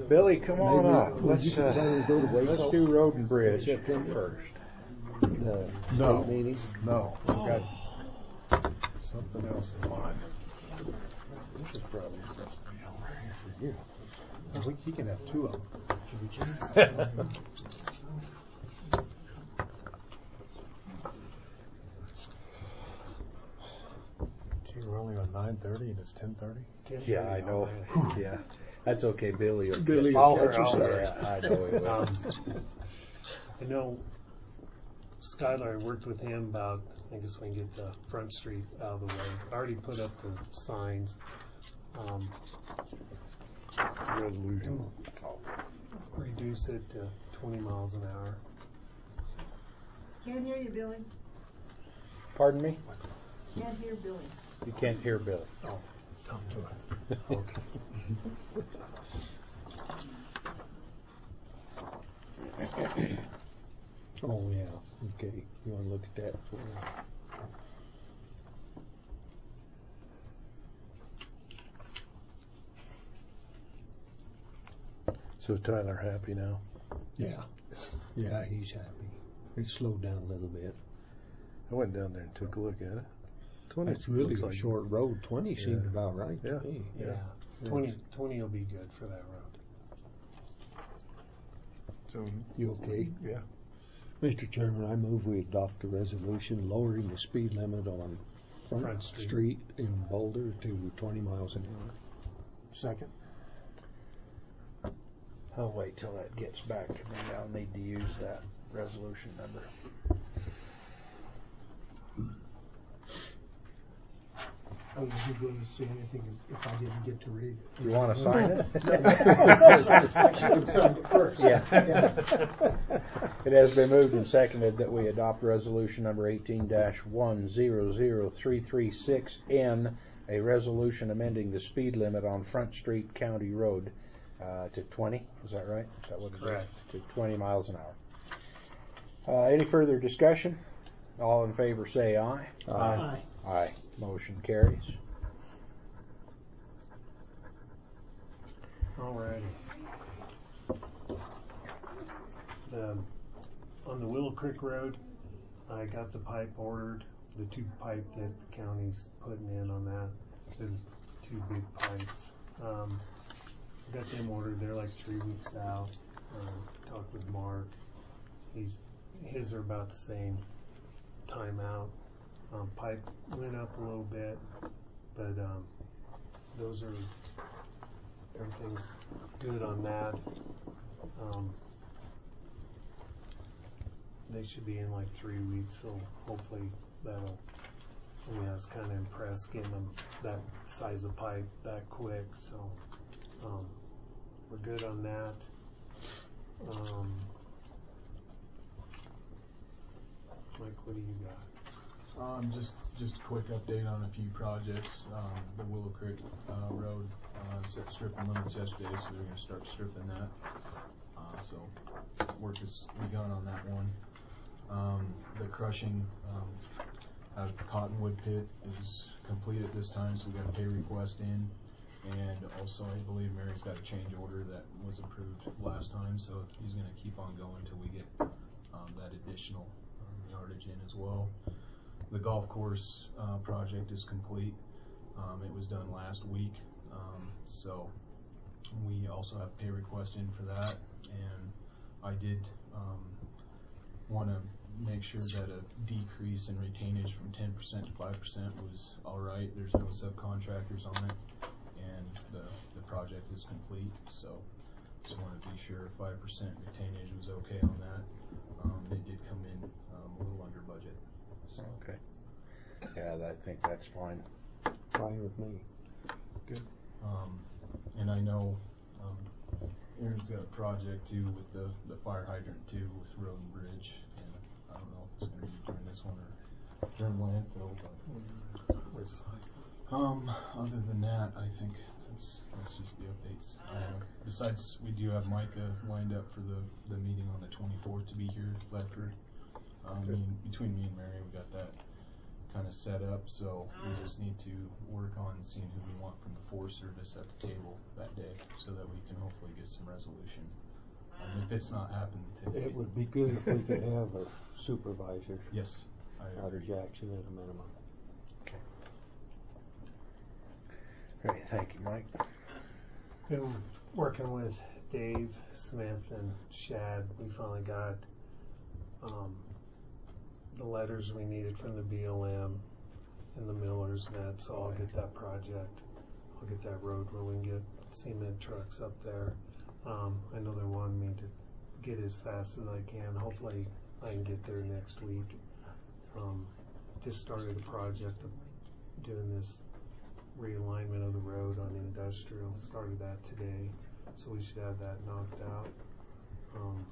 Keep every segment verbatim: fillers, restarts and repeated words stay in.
Billy, come on Maybe up. would Let's, you uh, plan to go to Waco? let's do Road and Bridge September. first. The No. state meeting? No, Got something else in mind. This is probably for you. We, you can have two of them. Gee, we're only on nine thirty and it's ten thirty? Yeah, I know. Yeah, that's okay, Billy. will Billy get- will Oh, catch you, sir. yeah, I know he will. Um, I know Skylar, I worked with him about, I guess we can get the Front Street out of the way. I already put up the signs. Um, Resolution. reduce it to twenty miles an hour. Can't hear you, Billy. Pardon me? Can't hear Billy. You can't hear Billy. Oh, Come to it. okay. Oh, yeah, okay. You wanna look at that for So Tyler happy now? Yeah. Yeah, he's happy. It slowed down a little bit. I went down there and took a look at it. twenty It's really looks a like- short road. Twenty seemed Yeah. about right Yeah. to me. Yeah, twenty, twenty will be good for that road. So, You okay? yeah. Mister Chairman, I move we adopt a resolution lowering the speed limit on Front, Front Street. Street in Boulder to twenty miles an hour. Second? I'll wait till that gets back to me. I'll need to use that resolution number. I was just going to say anything if I didn't get to read it. You want to sign it? I should have signed it first. Yeah. It has been moved and seconded that we adopt resolution number eighteen dash one zero zero three three six N, a resolution amending the speed limit on Front Street County Road uh, to twenty. Is that right? Is that what it is? Correct. To twenty miles an hour. Uh, any further discussion? All in favor say aye. Aye. Aye. Motion carries. Alrighty. The, on the Willow Creek Road, I got the pipe ordered, the two pipe that the county's putting in on that, the two big pipes. Um, got them ordered, they're like three weeks out. Um, talked with Mark, he's, his are about the same time out. Um, pipe went up a little bit, but um, those are, everything's good on that. Um, they should be in like three weeks, so hopefully that'll, I mean, I was kind of impressed getting them that size of pipe that quick, so um, we're good on that. Um, Mike, what do you got? Um, just just a quick update on a few projects. Um, the Willow Creek uh, Road uh, set stripping limits yesterday, so they're going to start stripping that. Uh, so work has begun on that one. Um, the crushing um, out of the Cottonwood pit is complete at this time, so we got a pay request in, and also I believe Mary's got a change order that was approved last time, so he's going to keep on going until we get um, that additional um, yardage in as well. The golf course uh, project is complete. Um, it was done last week, um, so we also have pay request in for that. And I did um, want to make sure that a decrease in retainage from ten percent to five percent was all right. There's no subcontractors on it, and the the project is complete. So just wanted to be sure five percent retainage was okay on that. Um, they did come in um, a little under budget. So. Okay. Yeah, I think that's fine. Fine with me. Good. Um, and I know um, Aaron's got a project too with the, the fire hydrant too with Road and Bridge, and I don't know if it's going to be during this one or during landfill, but um, other than that, I think that's that's just the updates. Uh, besides, we do have Micah lined up for the, the meeting on the twenty-fourth to be here at Ledford. Um, me and, between me and Mary, we got that kind of set up, so we just need to work on seeing who we want from the Forest Service at the table that day, so that we can hopefully get some resolution. Um, if it's not happening today. It would be good if we could have a supervisor Yes, I out of agree. Jackson at a minimum. Great, thank you, Mike. Been working with Dave Smith and Shad. We finally got um, the letters we needed from the B L M and the Millers net, so I'll get that project. I'll get that road where we can get cement trucks up there. Um, I know they're wanting me to get as fast as I can. Hopefully I can get there next week. Um, just started a project of doing this realignment of the road on industrial. Started that today, so we should have that knocked out. Um,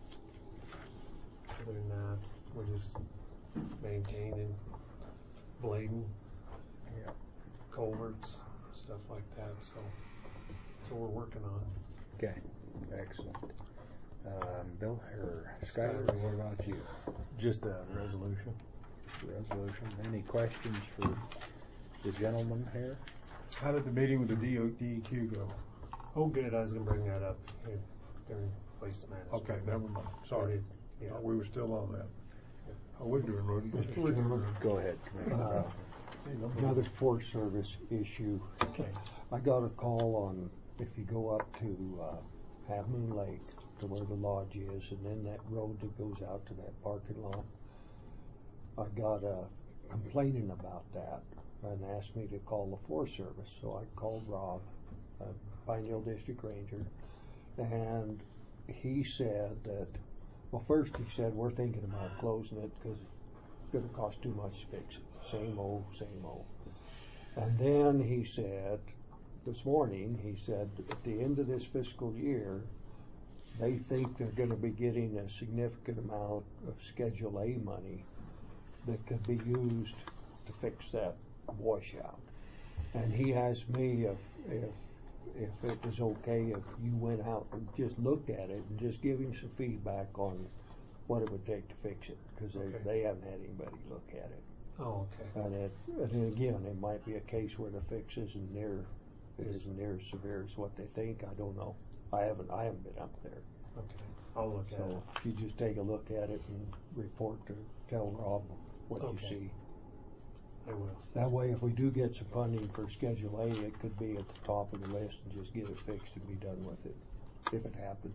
other than that, we're just maintaining, blading, Yeah. culverts, stuff like that. So, so we're working on it. Okay, excellent. Um, Bill, or Skyler, what about you? Just a resolution. Resolution. Any questions for the gentleman here? How did the meeting with the D O D E Q go? Oh, good. I was gonna bring that up here during waste management. Okay, never mind. Sorry. Yeah. Thought we were still on that. How we doing, Roden? Mister Chairman, Go ahead, Commissioner. uh, another Forest Service issue. Okay. I got a call on, if you go up to uh, Half Moon Lake, to where the lodge is, and then that road that goes out to that parking lot, I got uh, complaining about that and asked me to call the Forest Service. So I called Rob, uh, Pine Hill District Ranger, and he said that, well, first he said, we're thinking about closing it because it's going to cost too much to fix it. Same old, same old. And then he said, this morning, he said, at the end of this fiscal year, they think they're going to be getting a significant amount of Schedule A money that could be used to fix that washout. And he asked me if, if, if it was okay if you went out and just looked at it and just give him some feedback on what it would take to fix it, because Okay. they, they haven't had anybody look at it. Oh, okay. And it, and then again, it might be a case where the fix isn't near, it Yes. isn't near as severe as what they think. I don't know. I haven't, I haven't been up there. Okay. I'll look at it. So if you just take a look at it and report to, tell Rob what you Okay. see. I will. That way, if we do get some funding for Schedule A, it could be at the top of the list and just get it fixed and be done with it, if it happens.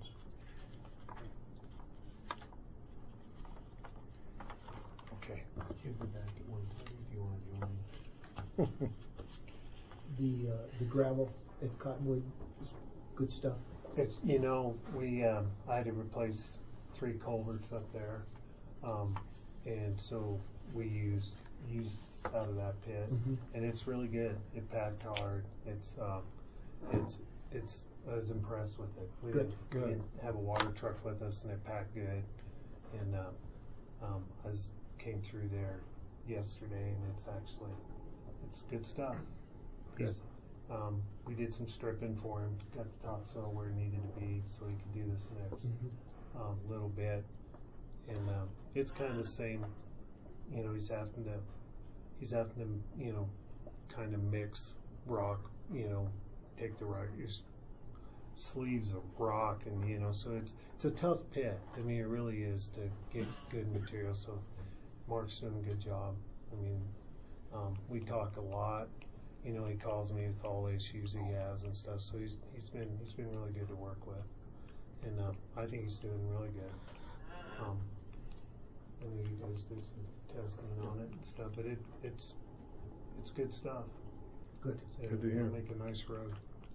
Okay. You'll be back at one thirty if you want to join. The, uh, the gravel at Cottonwood is good stuff. It's, you know, we, um, I had to replace three culverts up there. Um, and so we used, used out of that pit, Mhm. and it's really good. It packed hard. It's, um, it's, it's, I was impressed with it. We Good, didn't, good. we didn't have a water truck with us, and it packed good. And, um, um, I was, came through there yesterday, and it's actually, it's good stuff. Good. He's, um, we did some stripping for him, got the topsoil where it needed to be, so he could do this next Mhm. um, little bit. And um, it's kind of the same, you know, he's having to, he's having to, you know, kind of mix rock, you know, take the right his sleeves of rock, and you know, so it's it's a tough pit. I mean, it really is to get good material. So Mark's doing a good job. I mean, um, we talk a lot. You know, he calls me with all the issues he has and stuff. So he's he's been he's been really good to work with, and uh, I think he's doing really good. Um, I think you guys did some testing on it and stuff, but it it's it's good stuff. Good. So Good to hear. it'll make a nice road.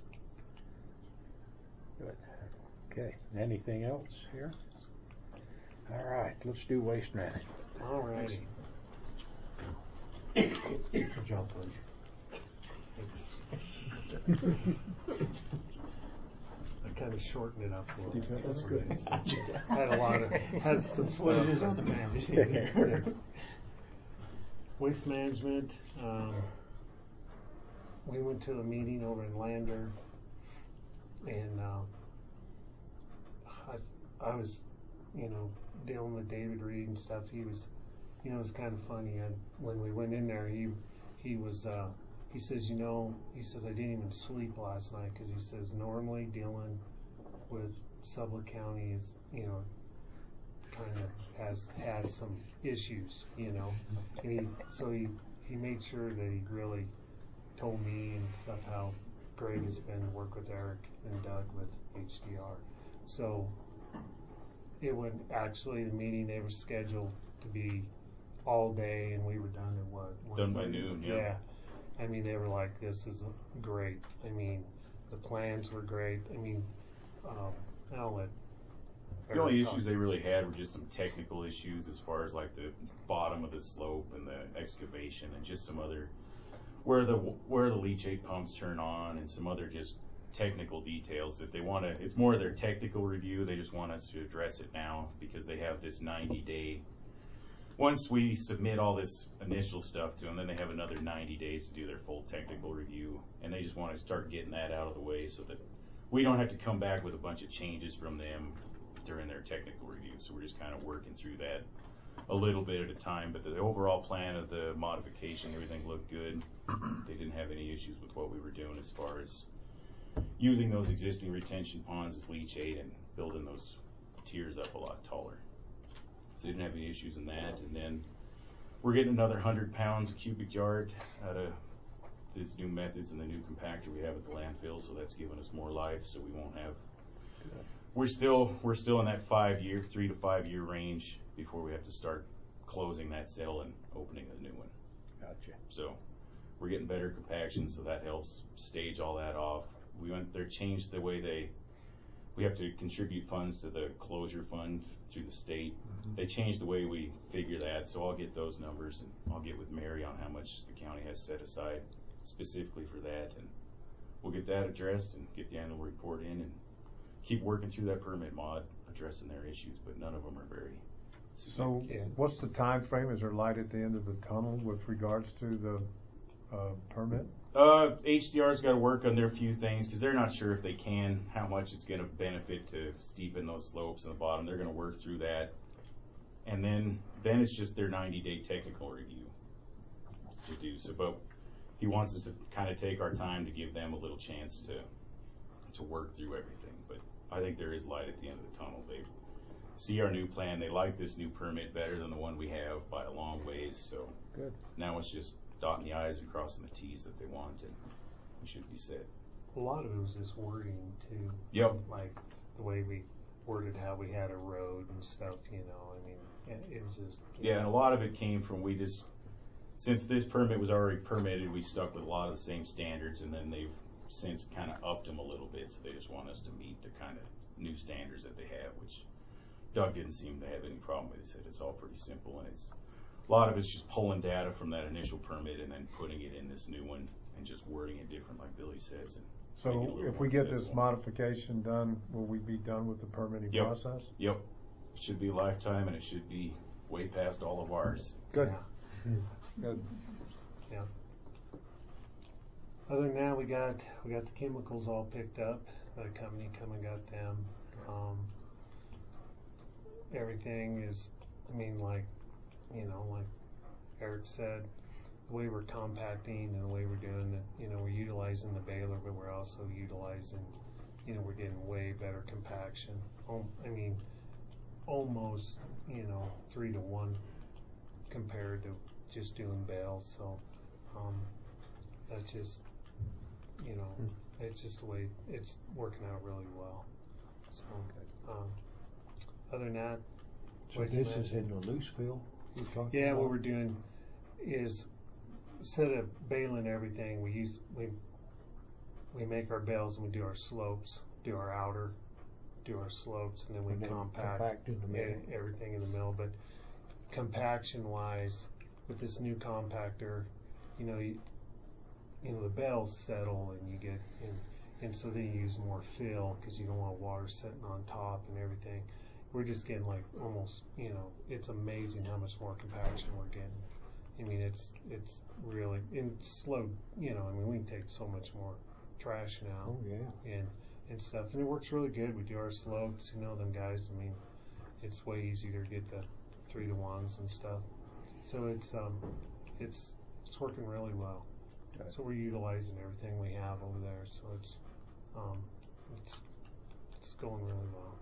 Good. Okay, anything else here? All right, let's do waste management. All righty. Good job, buddy. Thanks. I kind of shortened it up a little bit. That's good. Had a lot of, had some stuff. What it is on the man. Waste management, um, we went to a meeting over in Lander, and, uh, I, I was, you know, dealing with David Reed and stuff. He was you know, it was kind of funny. And when we went in there, he he was uh, he says, you know, he says I didn't even sleep last night because he says normally dealing with Sublette County is, you know, kind of has had some issues, you know. And he, so he he made sure that he really told me and stuff how great it's been to work with Eric and Doug with H D R. So it would actually, the meeting, they were scheduled to be all day, and we were done at what? Done by one thirty? noon, yeah. Yeah. I mean, they were like, this is great. I mean, the plans were great. I mean, um, I'll let The only Eric talk. issues they really had were just some technical issues as far as like the bottom of the slope and the excavation and just some other, where the where the leachate pumps turn on and some other just technical details that they want to, it's more of their technical review. They just want us to address it now because they have this ninety day, once we submit all this initial stuff to them, then they have another ninety days to do their full technical review, and they just want to start getting that out of the way so that we don't have to come back with a bunch of changes from them during their technical review. So we're just kind of working through that a little bit at a time, but the overall plan of the modification, everything looked good. They didn't have any issues with what we were doing as far as using those existing retention ponds as leachate and building those tiers up a lot taller. So they didn't have any issues in that. And then we're getting another one hundred pounds a cubic yard out of these new methods and the new compactor we have at the landfill, so that's giving us more life, so we won't have, we're still we're still in that five year, three to five year range before we have to start closing that cell and opening a new one. Gotcha. So we're getting better compaction, so that helps stage all that off. We went there, changed the way they, we have to contribute funds to the closure fund through the state. Mm-hmm. They changed the way we figure that, so I'll get those numbers and I'll get with Mary on how much the county has set aside specifically for that, and we'll get that addressed and get the annual report in and keep working through that permit mod, addressing their issues, but none of them are very So significant. what's the time frame? Is there light at the end of the tunnel with regards to the uh, permit? Uh, H D R's got to work on their few things because they're not sure if they can, how much it's going to benefit to steepen those slopes in the bottom. They're going to work through that. And then, then it's just their ninety day technical review to do. So, but he wants us to kind of take our time to give them a little chance to, to work through everything. But I think there is light at the end of the tunnel. They see our new plan. They like this new permit better than the one we have by a long ways. So Good. now it's just dotting the I's and crossing the T's that they want, and we should be set. A lot of it was just wording too. Yep. Like the way we worded how we had a road and stuff, you know, I mean, it, it was just. Yeah, and a lot of it came from, we just, since this permit was already permitted, we stuck with a lot of the same standards, and then they've since kind of upped them a little bit, so they just want us to meet the kind of new standards that they have, which Doug didn't seem to have any problem with. He said it's all pretty simple, and it's, a lot of it's just pulling data from that initial permit and then putting it in this new one and just wording it different, like Billy says. And So make it a little if more we get this accessible. modification done, will we be done with the permitting Yep. process? Yep. It should be lifetime, and it should be way past all of ours. Good. Yeah. Good. Yeah. Other than that, we got we got the chemicals all picked up. The company come and got them. Um, everything is, I mean, like, you know, like Eric said, the way we're compacting and the way we're doing it, you know, we're utilizing the baler, but we're also utilizing, you know, we're getting way better compaction. Um, I mean, almost, you know, three to one compared to just doing bales. So um, that's just, you know, it's just the way it's working out really well. So um, other than that, So waste this is management. in the loose fill you're talking Yeah, about? what we're doing is instead of baling everything, we use we we make our bales and we do our slopes, do our outer, do our slopes, and then we And then compact, compact in the middle. e- everything in the middle. But compaction wise, with this new compactor, you know, you, you know the bales settle and you get and and so then you use more fill because you don't want water sitting on top and everything. We're just getting like almost, you know, it's amazing how much more compaction we're getting. I mean, it's it's really and slow. You know, I mean, we can take so much more trash now Oh, yeah. and and stuff, and it works really good. We do our slopes, you know, them guys. I mean, it's way easier to get the three to ones and stuff. So it's um, it's it's working really well. Okay. So we're utilizing everything we have over there. So it's um, it's it's going really well.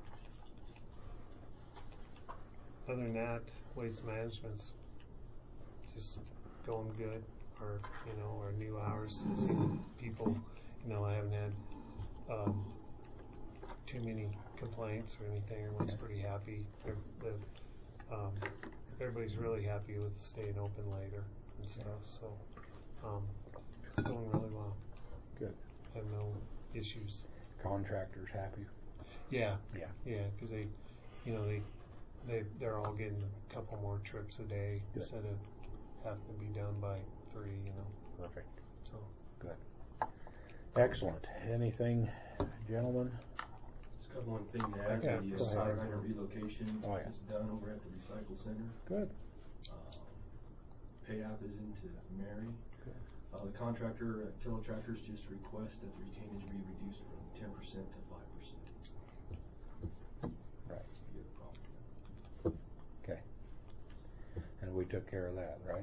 Other than that, waste management's just going good. Our, you know, our new hours, seeing people, you know, I haven't had um, too many complaints or anything. Everyone's pretty happy. They're, they're, um, everybody's really happy with staying open later and stuff. So um, it's going really well. Good. Have no issues. Contractors happy? Yeah. Yeah. Yeah, because they, you know, they, they, they're all getting a couple more trips a day Good. instead of having to be done by three, you know. Perfect. So Good. Excellent. Anything, gentlemen? Just got one thing to add Yeah, to go the ahead. sideline relocation. Oh, yeah. It's done over at the recycle center. Good. Uh, Pay app is into Mary. Good. Uh, the contractor at Tiller Tractors just requests that the retainage be reduced from ten percent to five percent. Right. You have a problem. Okay. And we took care of that, right?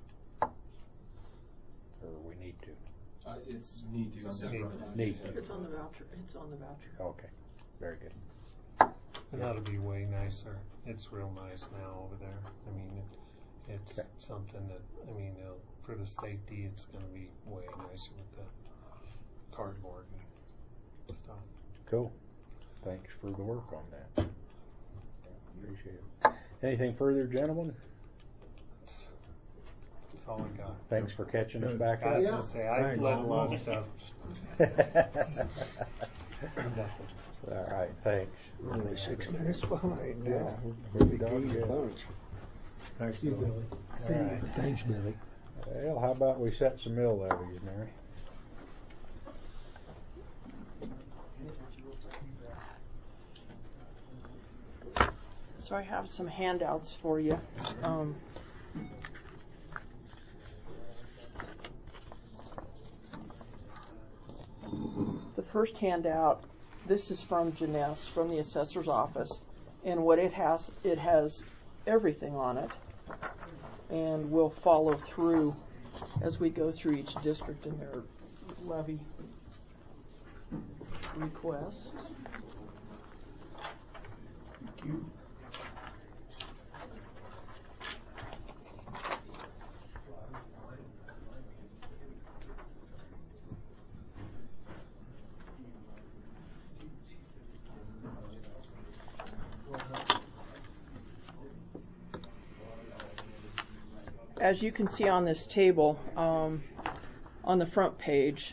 Or we need to? Uh, it's Need to. it's a separate line. Need to. It's on the voucher, it's on the voucher. Okay. Very good. and that'll be way nicer. It's real nice now over there. I mean, it, it's Okay. something that I mean, uh, for the safety, it's going to be way nicer with the cardboard and stuff. Cool. Thanks for the work on that. Appreciate it. Anything further, gentlemen? That's, that's all I got. Thanks for catching us back I was up. going to say I Thanks. let a lot of stuff. All right, thanks. Only six minutes behind Yeah, now. we're Big done game good. bunch. Thanks, See you, Billy. See All you. right. Thanks, Billy. Well, how about we set some mill levies, Mary? So I have some handouts for you. Um, the first handout, this is from Janess, from the assessor's office, and what it has, it has everything on it, and we'll follow through as we go through each district in their levy requests. Thank you. As you can see on this table, um, on the front page,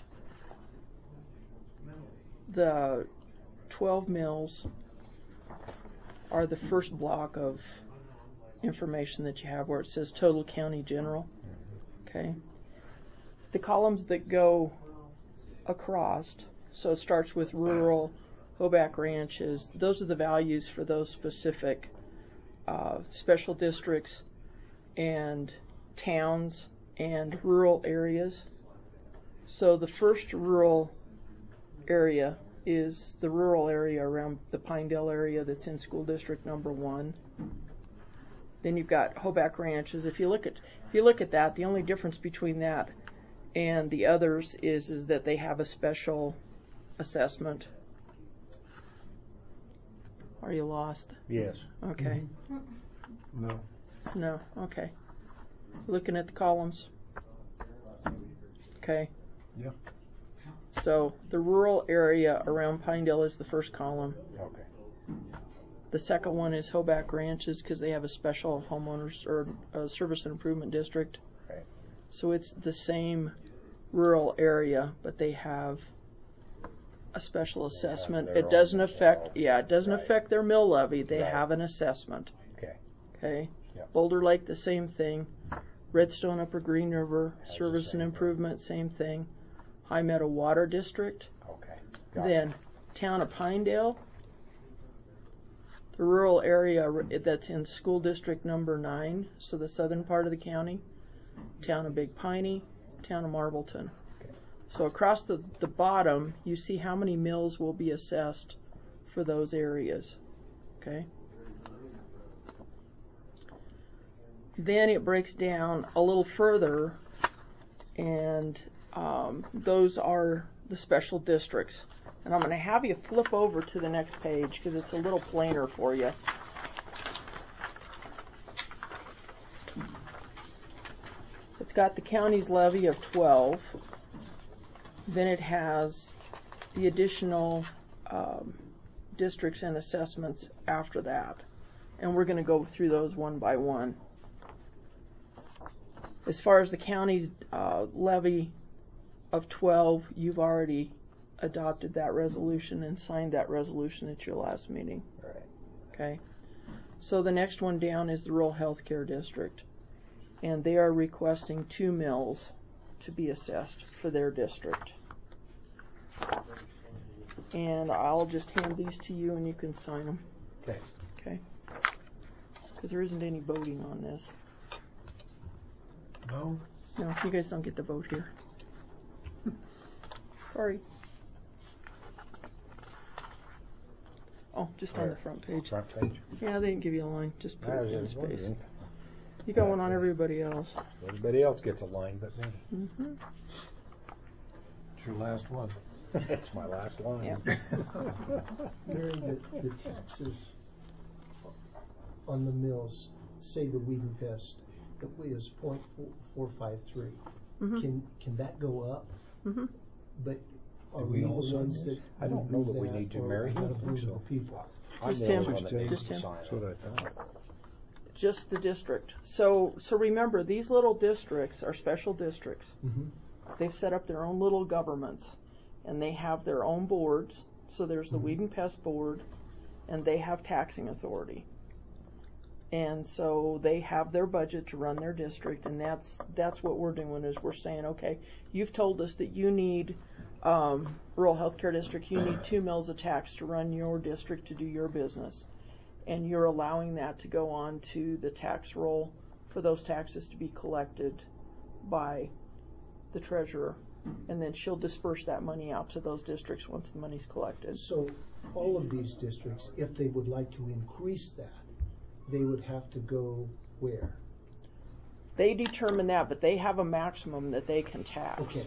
the twelve mills are the first block of information that you have where it says total county general. Okay. The columns that go across, so it starts with rural, Hoback ranches, those are the values for those specific uh, special districts and towns and rural areas. So the first rural area is the rural area around the Pinedale area that's in school district number one. Then you've got Hoback ranches. If you look at if you look at that, the only difference between that and the others is is that they have a special assessment. Are you lost? Yes. Okay. No. No. Okay. Looking at the columns. Okay. Yeah. So the rural area around Pinedale is the first column. Okay. The second one is Hoback Ranches because they have a special homeowners or a service and improvement district. Right. So it's the same rural area, but they have a special assessment. their It doesn't own affect, special- yeah, it doesn't right. affect their mill levy. They Right. have an assessment. Okay. Okay. Yep. Boulder Lake, the same thing. Redstone, Upper Green River, Has the service same and thing. improvement, same thing. High Meadow Water District. Okay. Got it. Then town of Pinedale, the rural area that's in school district number nine, so the southern part of the county, town of Big Piney, town of Marbleton. Okay. So across the, the bottom, you see how many mills will be assessed for those areas. Okay. Then it breaks down a little further, and um, those are the special districts. And I'm going to have you flip over to the next page because it's a little plainer for you. It's got the county's levy of twelve. Then it has the additional um, districts and assessments after that. And we're going to go through those one by one. As far as the county's uh, levy of twelve, you've already adopted that resolution and signed that resolution at your last meeting. Right. Okay. So the next one down is the rural health care district. And they are requesting two mills to be assessed for their district. And I'll just hand these to you and you can sign them. Okay. Okay. Because there isn't any voting on this. No? No, you guys don't get to vote here. Sorry. Oh, just on the front page. Front page. Yeah, they didn't give you a line. Just put I it was in just space. wondering. You got one on everybody else. Everybody else gets a line but me. Mm-hmm. It's your last one. That's my last line. Yeah. Mary, the, the taxes on the mills, say the weed and pest, it was point four, four five three. Mm-hmm. Can, can that go up? Mm-hmm. But are Did we we the all sign ones this? that? I don't know that we need to, or Mary. is I that don't a think vote of so. the people? I'm Just the him. only one that needs Just to him. sign That's what it. I thought. Just the district. So, so remember, these little districts are special districts. Mm-hmm. They've set up their own little governments, and they have their own boards. So there's the Mhm. Weed and Pest Board, and they have taxing authority. And so they have their budget to run their district, and that's that's what we're doing is we're saying, okay, you've told us that you need um, rural healthcare district, you need two mills of tax to run your district to do your business, and you're allowing that to go on to the tax roll for those taxes to be collected by the treasurer, and then she'll disperse that money out to those districts once the money's collected. So all of these districts, if they would like to increase that, they would have to go where? They determine that, but they have a maximum that they can tax. Okay.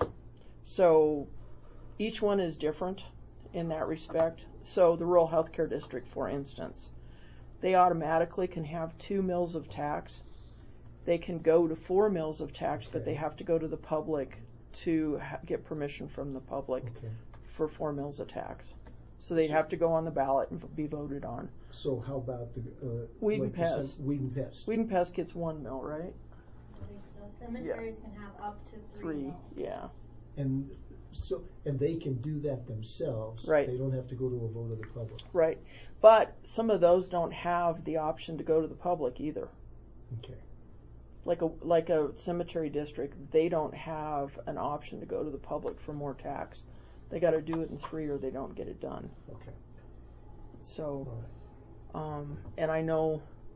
So each one is different in that respect. So the rural healthcare district, for instance, they automatically can have two mills of tax. They can go to four mills of tax, but they have to go to the public to ha- get permission from the public Okay. for four mills of tax. So they'd have to go on the ballot and v- be voted on. So how about the, uh? Weed and like the cem- pest. Weed and pest. Weed and Pest gets one mill, right? I think so. Cemeteries can have up to three. Three, mills. yeah. And so, and they can do that themselves. Right. They don't have to go to a vote of the public. Right. But some of those don't have the option to go to the public either. Okay. Like a like a cemetery district, they don't have an option to go to the public for more tax. They got to do it in three, or they don't get it done. Okay. So, All right. um, and I know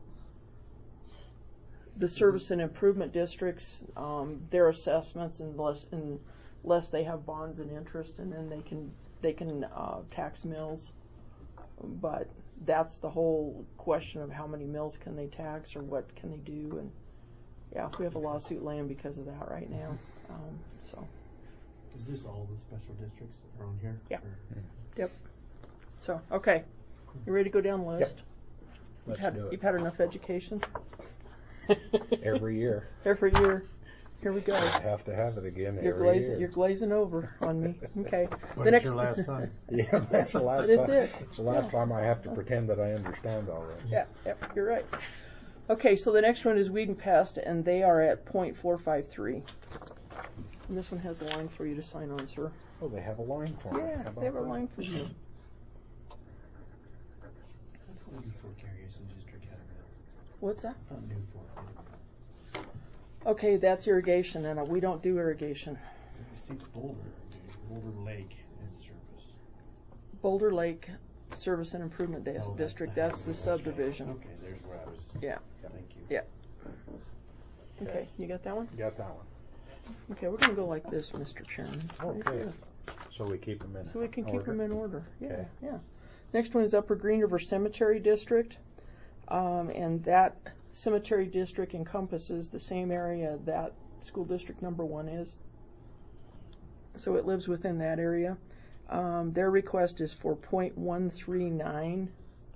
the service and improvement districts, um, their assessments, unless unless they have bonds and interest, and then they can they can uh, tax mills. But that's the whole question of how many mills can they tax, or what can they do, and yeah, we have a lawsuit laying because of that right now. Um, so. Is this all the special districts around here? Yeah. Or- Yep. So, okay. You ready to go down the list? You've Let's had, do it. You've had enough education? Every year. Every year. Here we go. I have to have it again You're every glazing, year. you're glazing over on me. Okay. But The it's next- your last time. Yeah, that's the last That's time. it. It's the last time I have to pretend that I understand all this. Yeah, yeah, you're right. Okay, so the next one is weed and pest, and they are at point four five three. And this one has a line for you to sign on, sir. Oh, they have a line for me. Yeah, How about they have a that? line for you. New Fork Irrigation District had a mill. What's that? Not New Fork. Okay, that's irrigation, and uh, we don't do irrigation. I see Boulder, Boulder Lake and Service. Boulder Lake Service and Improvement Di- Oh, District, that- that's the okay. subdivision. Okay, there's where I was. Yeah. Thank you. Yeah. Okay, you got that one? Got that one. Okay, we're going to go like this, Mister Chairman. Right Okay. here. So we keep them in So we can keep order. them in order. Yeah, Okay. yeah. Next one is Upper Green River Cemetery District, um, and that cemetery district encompasses the same area that school district number one is. So it lives within that area. Um, their request is for point one three nine.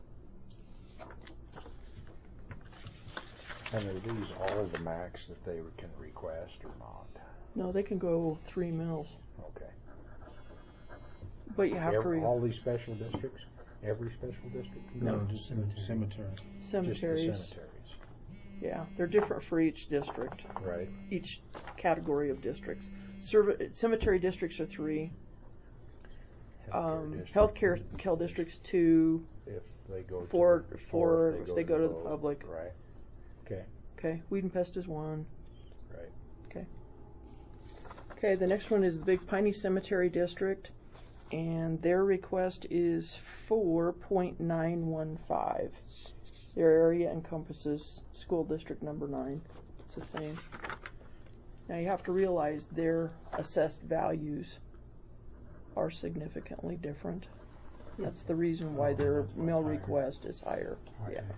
And are these all the max that they can request or not? No, they can go three mils. Okay. But you have Every, to read all these special districts? Every special district? No, just cemetery. cemetery. cemeteries. Just the cemeteries. Yeah, they're different for each district. Right. Each category of districts. Serv- cemetery districts are three. Um, district. healthcare care districts two. If they go Four, to the, four or if they go to the both. public. Right. Okay. Okay, weed and pest is one. Right. Okay. Okay, the next one is the Big Piney Cemetery District, and their request is four point nine one five. Their area encompasses school district number nine. It's the same. Now you have to realize their assessed values are significantly different. That's the reason why Oh, their that's what's mill higher. request is higher. Okay. Yeah.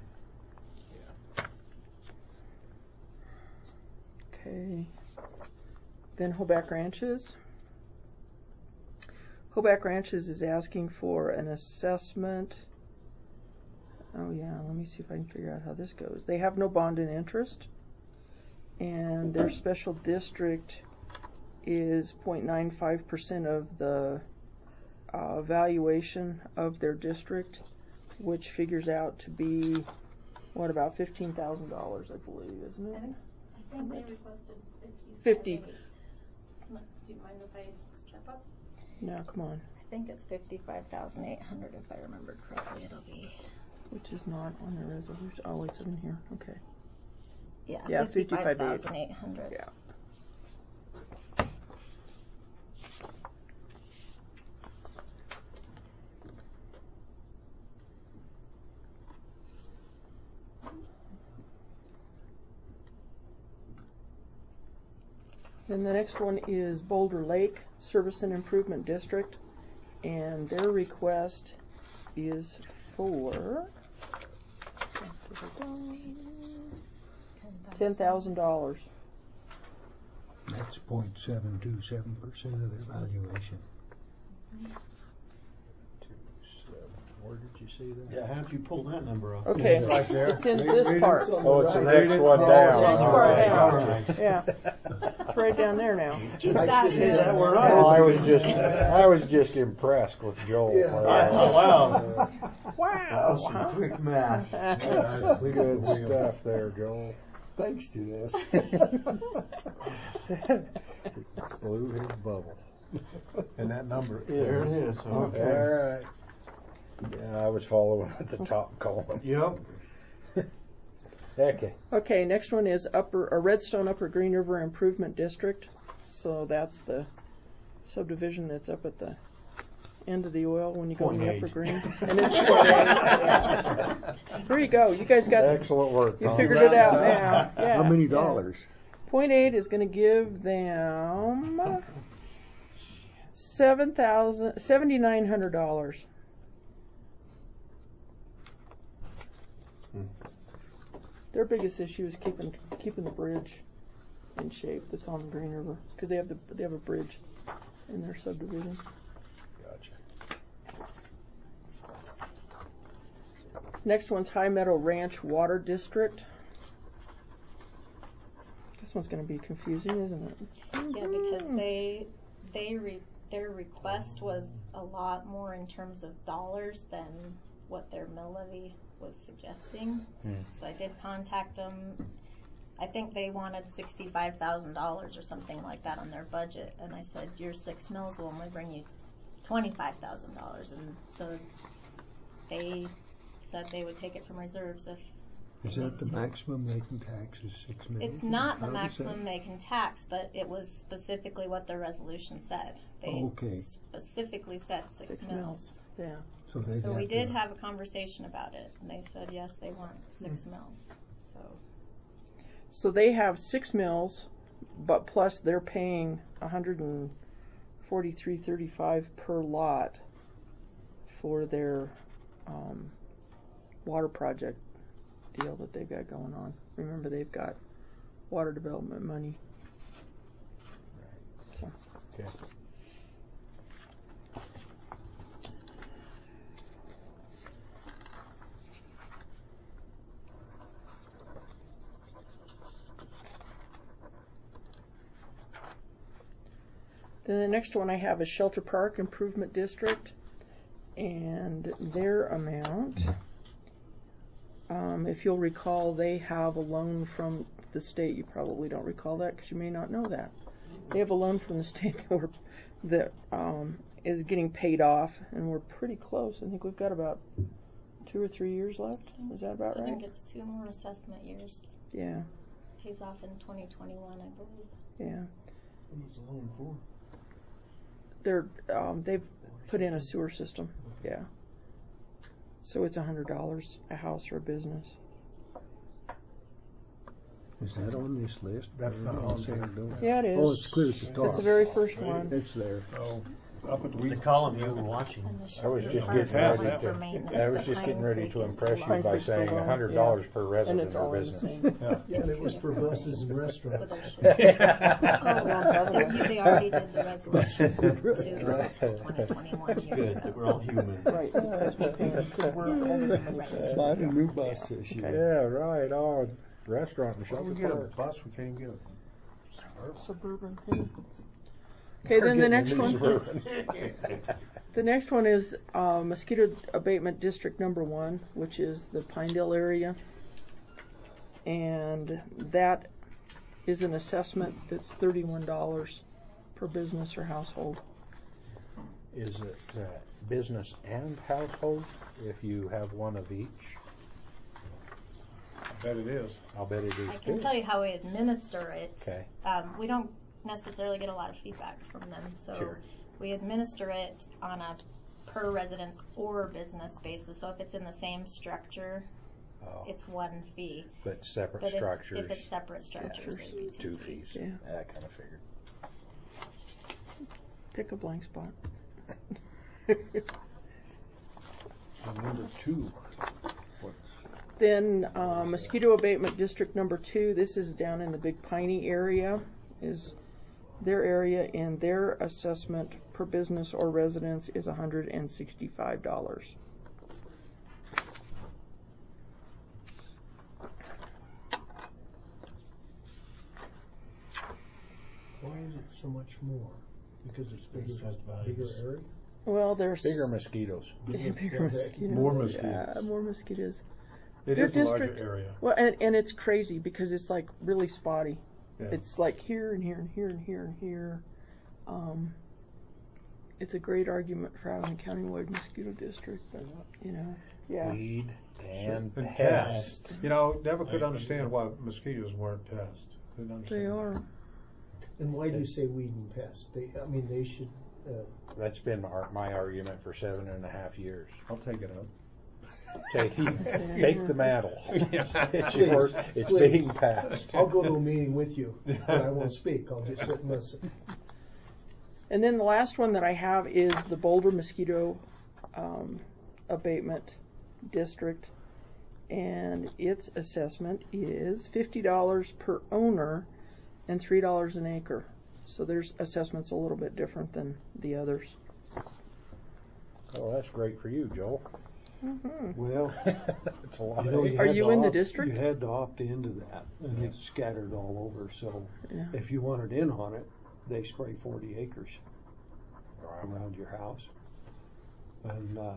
Okay. Then Hoback Ranches. Hoback Ranches is asking for an assessment. Oh yeah, let me see if I can figure out how this goes. They have no bond in interest, and their special district is zero point nine five percent of the uh, valuation of their district, which figures out to be, what, about fifteen thousand dollars, I believe, isn't it? I think, I think they requested Fifty. fifty. Do you mind if I step up? No, come on. I think it's fifty-five thousand eight hundred if I remember correctly. It'll be. Which is not on the resolution. Oh, it's in here. Okay. Yeah, Yeah, fifty-five thousand eight hundred. Yeah. Then the next one is Boulder Lake Service and Improvement District, and their request is for ten thousand dollars. That's point seven two seven percent of their valuation. Where did you see that? Yeah, how did you pull that number off? Okay, It's right there. it's in Read- this read it. part. Oh, it's the Read next it. one Oh, down. Next all part right, down. all right. Yeah, it's right down there now. I see that where I Oh, I was. was just, I was just impressed with Joel. Yeah. Oh, wow. That Wow. was some quick math. That's good stuff there, Joel. Thanks to this. Blew his bubble. And that number is. There it is. Okay. All right. Yeah, I was following at the top column. Yep. Okay. Okay, next one is Upper or Redstone Upper Green River Improvement District. So that's the subdivision that's up at the end of the oil when you go in the Upper Green. And it's point eight. Yeah. There you go. You guys got Excellent work, you Tom. figured it out now. Yeah. How many yeah. dollars? Point eight is going to give them seven thousand seventy nine hundred dollars. Their biggest issue is keeping keeping the bridge in shape that's on the Green River because they have the they have a bridge in their subdivision. Gotcha. Next one's High Meadow Ranch Water District. This one's going to be confusing, isn't it? Yeah, because they they re, their request was a lot more in terms of dollars than what their mill levy was suggesting. Hmm. So I did contact them. I think they wanted sixty-five thousand dollars or something like that on their budget, and I said, your six mills will only bring you twenty-five thousand dollars, and so they said they would take it from reserves if. Is that the maximum they can tax is six million? It's not the How does maximum that- they can tax, but it was specifically what the resolution said. They Okay. specifically said six, Six mills. mills. Yeah. So, they'd So we have did to- have a conversation about it, and they said yes, they want six mills. So So they have six mills, but plus they're paying one hundred forty-three thirty-five per lot for their um, water project deal that they've got going on. Remember, they've got water development money. So. Okay. Then the next one I have is Shelter Park Improvement District, and their amount, um, if you'll recall, they have a loan from the state. You probably don't recall that because you may not know that. They have a loan from the state that, we're, that um, is getting paid off, and we're pretty close. I think we've got about two or three years left. Is that about I right? think it's two more assessment years. Yeah. Pays off in twenty twenty-one, I believe. Yeah. What's the loan for? They're um, they've put in a sewer system. Yeah. So it's a hundred dollars a house or a business. Is that on this list? That's not Oh, on there. Yeah, it is. Oh, it's clear at the top. It's the very first one. It's there. Oh, up at the The weed. column you were watching. And the I was Shelter just Park getting past ready that for to, maintenance. I was The just Pine getting ready Creek to is the impress you loan. by Creek's the saying loan, a hundred dollars yeah. per And resident it's or all in the business. same. Yeah. Yeah, and it was for buses and So restaurants. there's- Oh, They they already did the resolution to twenty twenty-one years Good, ago. we're all human. Right. Because we're paying because we're holding the money for the Bought a new bus this year. Yeah, right on. Restaurant in Why don't Shelter we get a Park. bus? We can't even get a. Suburban. Okay, then the next one. The next one is uh, Mosquito Abatement District Number One, which is the Pinedale area, and that is an assessment that's thirty-one dollars per business or household. Is it uh, business and household? If you have one of each, I bet it is. I'll bet it is I can too. tell you how we administer it. Okay. Um, we don't necessarily get a lot of feedback from them, so Sure. we administer it on a per residence or business basis. So if it's in the same structure, Oh, it's one fee. but separate But if, structures, if it's separate structures, it'd be two, two fees. fees. Yeah. I kind of figured. Pick a blank spot. And number two. What? Then uh, Mosquito Abatement District Number Two. This is down in the Big Piney area. Is their area, and their assessment per business or residence is one hundred sixty-five dollars. Why is it so much more? Because it's bigger, Assessed bigger values. area? Well, there's Bigger mosquitoes. bigger Okay. mosquitoes. More mosquitoes. Yeah, more mosquitoes. It Their is a larger district- area. Well, and, and it's crazy because it's like really spotty. Yeah. It's like here and here and here and here and here. Um, it's a great argument for having a countywide mosquito district, but you know, yeah. Weed and And pest. pest. You know, never could understand why mosquitoes weren't pest. Couldn't understand. They are. And why do you say weed and pest? They, I mean, they should, uh, That's been our, my argument for seven and a half years. I'll take it up. Take, take the mantle. It's Please, yours. It's please. being passed. I'll go to a meeting with you, but I won't speak. I'll just sit and listen. And then the last one that I have is the Boulder Mosquito um, Abatement District, and its assessment is fifty dollars per owner and three dollars an acre. So their assessment's a little bit different than the others. Oh, that's great for you, Joel. Mm-hmm. Well, It's a lot. you know, you Are had you to in the opt- district? You had to opt into that, and it's scattered all over. So Yeah. if you wanted in on it, they spray forty acres around your house. And, uh,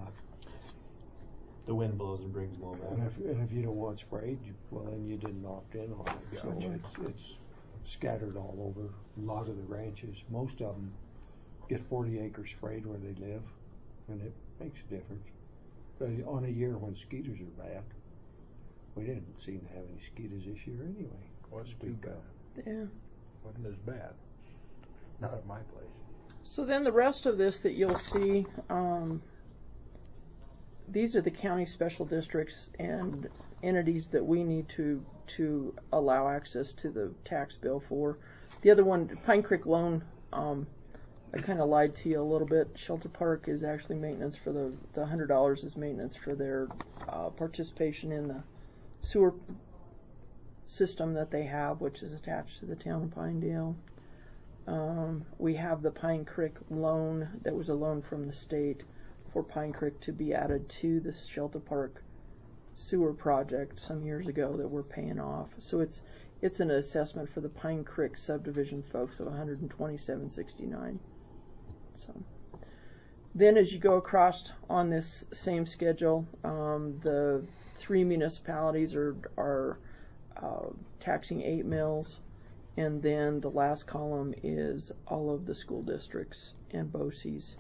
The wind blows and brings them all and back. if, and if you don't want sprayed, you, well, then you didn't opt in on it. So Gotcha. it's, it's scattered all over. A lot of the ranches, most of them get forty acres sprayed where they live, and it makes a difference. But on a year when mosquitoes are bad, we didn't seem to have any mosquitoes this year anyway. What's too bad? Yeah. Wasn't as bad. Not at my place. So then the rest of this that you'll see, um, these are the county special districts and entities that we need to to allow access to the tax bill for. The other one, Pine Creek Loan, um, I kind of lied to you a little bit. Shelter Park is actually maintenance for the the hundred dollars is maintenance for their uh, participation in the sewer system that they have, which is attached to the town of Pinedale. Um, we have the Pine Creek loan that was a loan from the state for Pine Creek to be added to the Shelter Park sewer project some years ago that we're paying off. So it's it's an assessment for the Pine Creek subdivision folks of one hundred twenty-seven sixty-nine. So then, as you go across on this same schedule, um, the three municipalities are are uh, taxing eight mills. And then the last column is all of the school districts and B O C Es.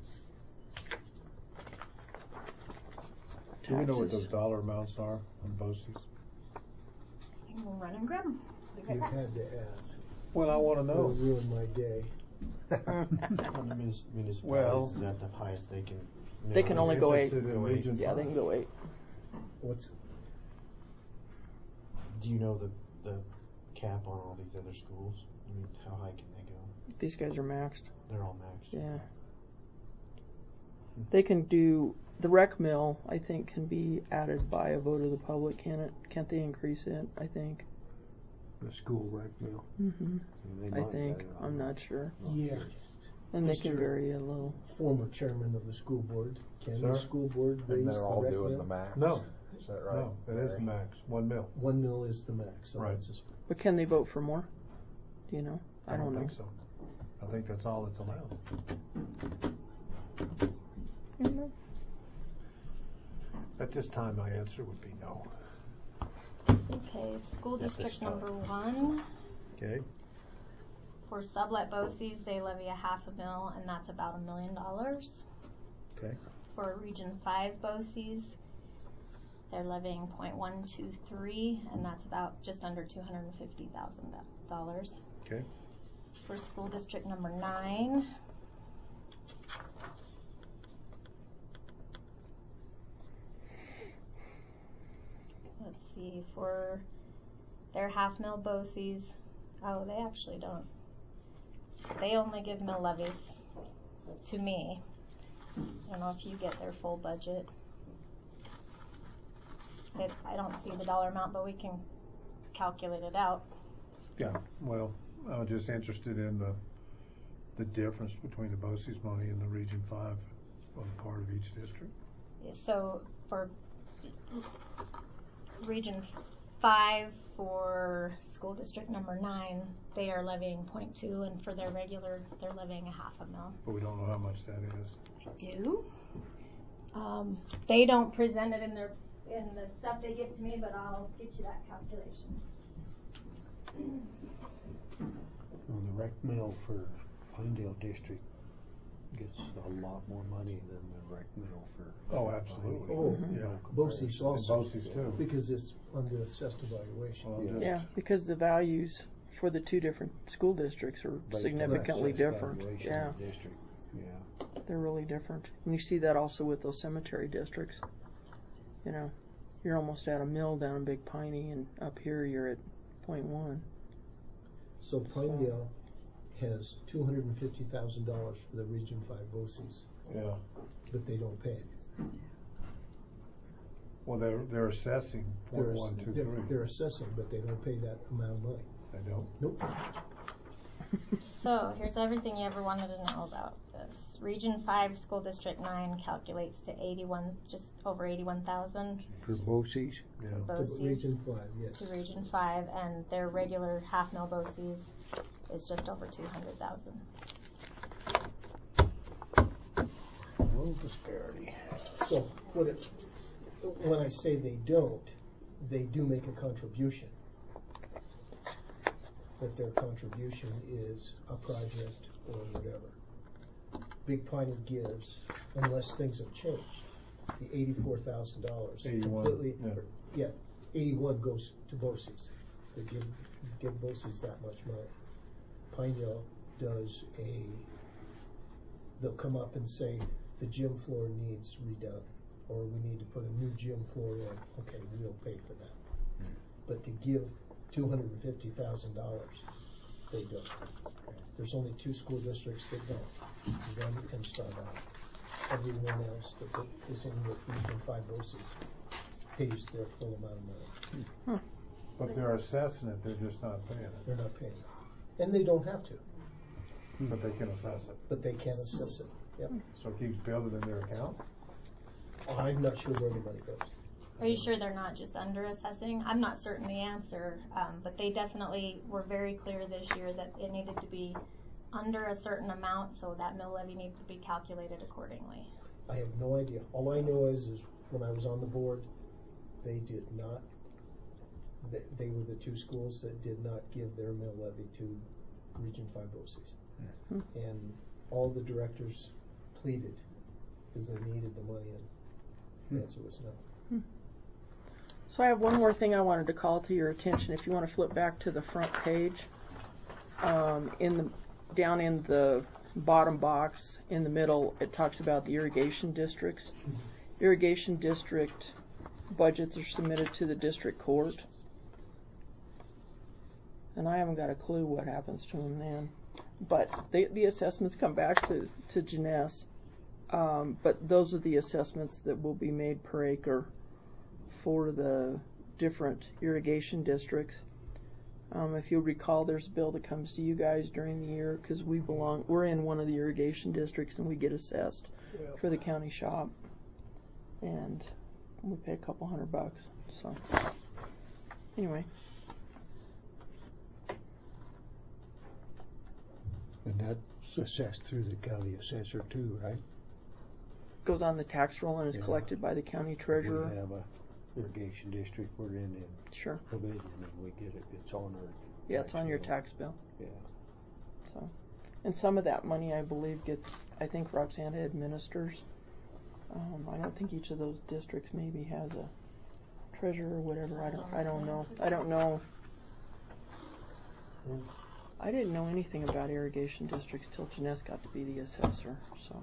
Do we know what those dollar amounts are on B O C Es? We'll run and grab 'em. Be right You back. had to ask. Well, I want to It know. would ruin my day. On the munis- municipalities, Well- is that the highest they can? you They know, can I'm only go eight. interested in Region Yeah, they five. can go eight. What's, Do you know the, the cap on all these other schools? I mean, how high can they go? These guys are maxed. They're all maxed. Yeah. They can do, the rec mill, I think, can be added by a vote of the public, can it? Can't they increase it, I think? The school rec mill. Mm-hmm. They I might, think. I- I'm not sure. yeah, And they can Mister vary a little. former chairman of the school board, can Sir? the school board raise And the they're all rec doing mill? the max. No. Is that right? No, it is the max, one mil. One mil is the max, so Right. that's just, But can they vote for more? Do you know? I don't know. think so. I think that's all that's allowed. Mhm. At this time, my answer would be no. Okay, school That's a district start. number one. Okay. For sublet B O C Es, they levy a half a mil, and that's about a million dollars. Okay. For Region five B O C Es, they're levying point one two three, and that's about just under two hundred and fifty thousand dollars. Okay. For school district number nine, let's see, for their half mil B O C Es, oh, they actually don't. They only give mill levies to me. I don't know if you get their full budget. I, I don't see the dollar amount, but we can calculate it out. Yeah, well, I was just interested in the, the difference between the B O C Es money and the Region five on the part of each district. So for Region five, for school district number nine, they are levying point two, and for their regular, they're levying a half a mil. But we don't know how much that is. I do. Um, they don't present it in their in the stuff they give to me, but I'll get you that calculation. Well, the rec mill for Pinedale District gets a lot more money than the rec mill for. Oh, absolutely. oh, Yeah. B O C Es also. B O C Es too. Because it's under assessed evaluation. Well, just- Yeah, because the values for the two different school districts are Based on significantly assessed different. valuation Yeah, of the district. Yeah. they're really different. And you see that also with those cemetery districts. You know, you're almost at a mill down in Big Piney, and up here you're at point one. So Pinedale has two hundred and fifty thousand dollars for the Region five B O C Es, Yeah. but they don't pay it. Well, they're, they're assessing point They're, one, two, they're, three. they're assessing, but they don't pay that amount of money. They don't. Nope. So here's everything you ever wanted to know about this. Region five, school district nine calculates to eighty-one, just over eighty-one thousand. For B O C Es? Yeah. B O To C Es. Region five, yes. To Region five, and their regular half mil B O C Es is just over two hundred thousand. A little disparity. So what it, when I say they don't, they do make a contribution. But their contribution is a project or whatever. Big Piney gives, unless things have changed, the eighty-four thousand dollars. eighty-one, Completely, yeah. yeah, eighty-one goes to B O C Es. They give, give B O C Es that much money. Pinedale does a, they'll come up and say, the gym floor needs redone, or we need to put a new gym floor in. Okay, we'll pay for that. But to give two hundred and fifty thousand dollars, they don't. There's only two school districts that don't, them and Star Valley. Everyone else that is in with Region five B O C Es, pays their full amount of money. But they're assessing it, they're just not paying it. They're not paying it. And they don't have to, But they can assess it. but they can assess it. Yep. So it keeps building in their account? I'm not sure where the money goes. Are you sure they're not just under assessing? I'm not certain the answer, um, but they definitely were very clear this year that it needed to be under a certain amount, so that mill levy needed to be calculated accordingly. I have no idea. All I know is, is when I was on the board, they did not, they, they were the two schools that did not give their mill levy to Region five B O C Es. Hmm. And all the directors pleaded because they needed the money, and the answer was no. So I have one more thing I wanted to call to your attention. If you want to flip back to the front page, um, in the down in the bottom box in the middle, it talks about the irrigation districts. Irrigation district budgets are submitted to the district court, and I haven't got a clue what happens to them then. But they, the assessments come back to to Janess. Um, but those are the assessments that will be made per acre for the different irrigation districts. Um, if you'll recall, there's a bill that comes to you guys during the year because we belong, we're in one of the irrigation districts and we get assessed Yeah. for the county shop, and we pay a couple hundred bucks. So anyway, And that's assessed through the county assessor too, right? goes on the tax roll and is Yeah. collected by the county treasurer. We have a irrigation district we're in in Sure. Pavilion, and we get it, it's on our. Yeah, it's on your bill. tax bill. Yeah. So, and some of that money, I believe, gets, I think Roxana administers. Um, I don't think each of those districts maybe has a treasurer or whatever. I don't, I don't know. I don't know. I didn't know anything about irrigation districts till Janess got to be the assessor. So,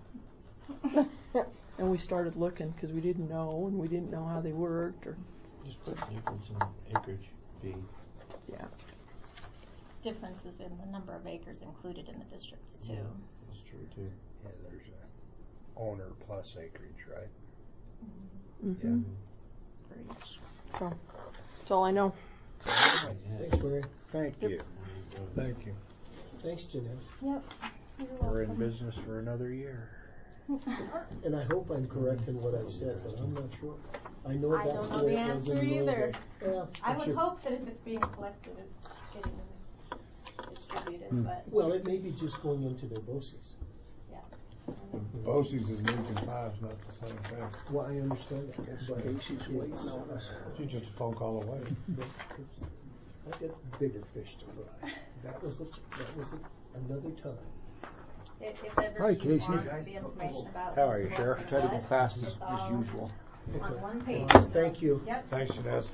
and we started looking because we didn't know and we didn't know how they worked. Or Just put difference in acreage fee. yeah. Differences in the number of acres included in the districts too. Yeah, that's true too. Yeah, there's a owner plus acreage, right? Mm-hmm. For each. So, that's all I know. Thanks, Mary. Thank you. Thank you. Thanks, Janess. Yep. We're in business for another year. And I hope I'm correct in what I said, but I'm not sure. I know I that's don't the know way the it was answer in the old either. day. Yeah, I but would you- hope that if it's being collected, it's getting distributed, Hmm. but Well, it may be just going into their B O C Es. yeah. B O C Es and Region Five's not the same thing. Well, I understand that. But Casey's waiting it's- on us. She's just a phone call away. I got bigger fish to fry. That was a, that was a, another time. If, if ever Hi, you Casey. want the information about How are this, you, Sheriff? what Try to it go was, fast it's as- all as usual. On one page. Thank you. Yep. Thanks, Janess.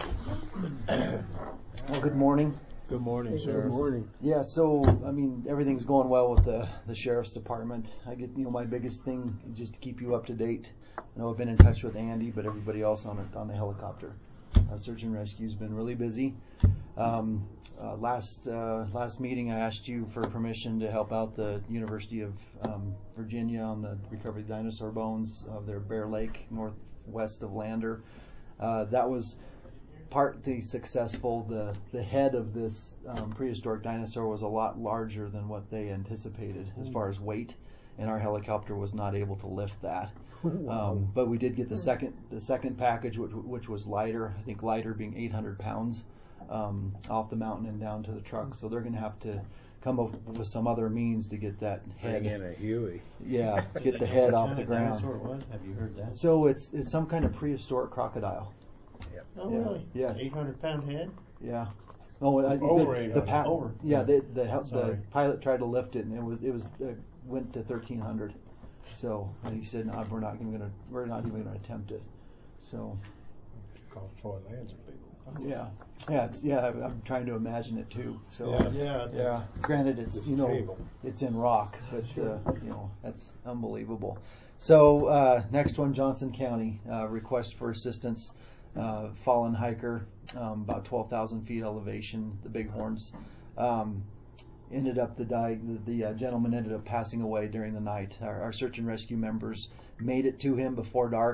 Well, good morning. Good morning, Hey, Sheriff. good morning. Yeah, so I mean everything's going well with the the sheriff's department. I get you know my biggest thing is just to keep you up to date. I know I've been in touch with Andy, but everybody else on it on the helicopter. Uh, search and rescue's been really busy. Um, uh, last uh, last meeting, I asked you for permission to help out the University of um, Virginia on the recovery of dinosaur bones of their Bear Lake, northwest of Lander. Uh, that was partly successful. The the head of this um, prehistoric dinosaur was a lot larger than what they anticipated as far as weight, and our helicopter was not able to lift that. Um, but we did get the second the second package, which, which was lighter. I think lighter being eight hundred pounds um, off the mountain and down to the truck. So they're going to have to come up with some other means to get that head. Bring in a Huey. Yeah, get the head off the ground. Dinosaur it was? Have you heard that? So it's it's some kind of prehistoric crocodile. Yep. Oh, Yeah. really? Yes. eight hundred pound head? Yeah. Oh, I, Over the, eight the hundred. pa- Over. Yeah, the the, hel- the Sorry. pilot tried to lift it, and it was it was uh, went to thirteen hundred. So and he said, "No, we're not even gonna we're not even gonna attempt it." So Call Troy Lancer people. yeah, yeah, it's, yeah. I'm I'm trying to imagine it too. So Yeah. Yeah. yeah. Granted, it's This you know table. it's in rock, but uh, you know that's unbelievable. So uh, next one, Johnson County uh, request for assistance. Uh, fallen hiker, um, about twelve thousand feet elevation, the Bighorns. Um, ended up the di- the, the uh, gentleman ended up passing away during the night. Our, our search and rescue members made it to him before dark.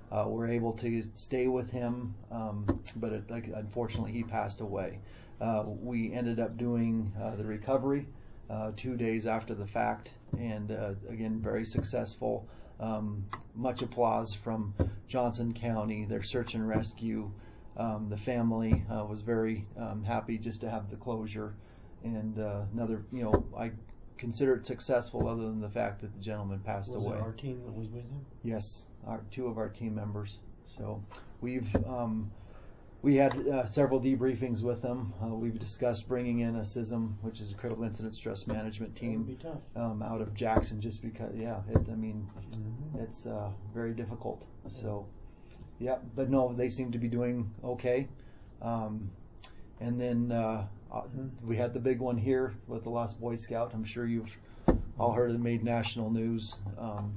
uh, were able to stay with him, um, but it, like, unfortunately he passed away. Uh, we ended up doing uh, the recovery uh, two days after the fact, and uh, again, very successful. Um, much applause from Johnson County, their search and rescue. Um, the family uh, was very um, happy just to have the closure, and uh, another, you know, I consider it successful other than the fact that the gentleman passed Was away. it our team that was with him? Yes, our two of our team members. So we've um, we had uh, several debriefings with them. Uh, we've discussed bringing in a C I S M, which is a critical incident stress management That would team, be tough. um, out of Jackson, just because, yeah, it, I mean, Mhm. it's uh, very difficult. So, yeah, but no, they seem to be doing okay. Um, and then uh, uh, we had the big one here with the Lost Boy Scout. I'm sure you've all heard it made national news. Um,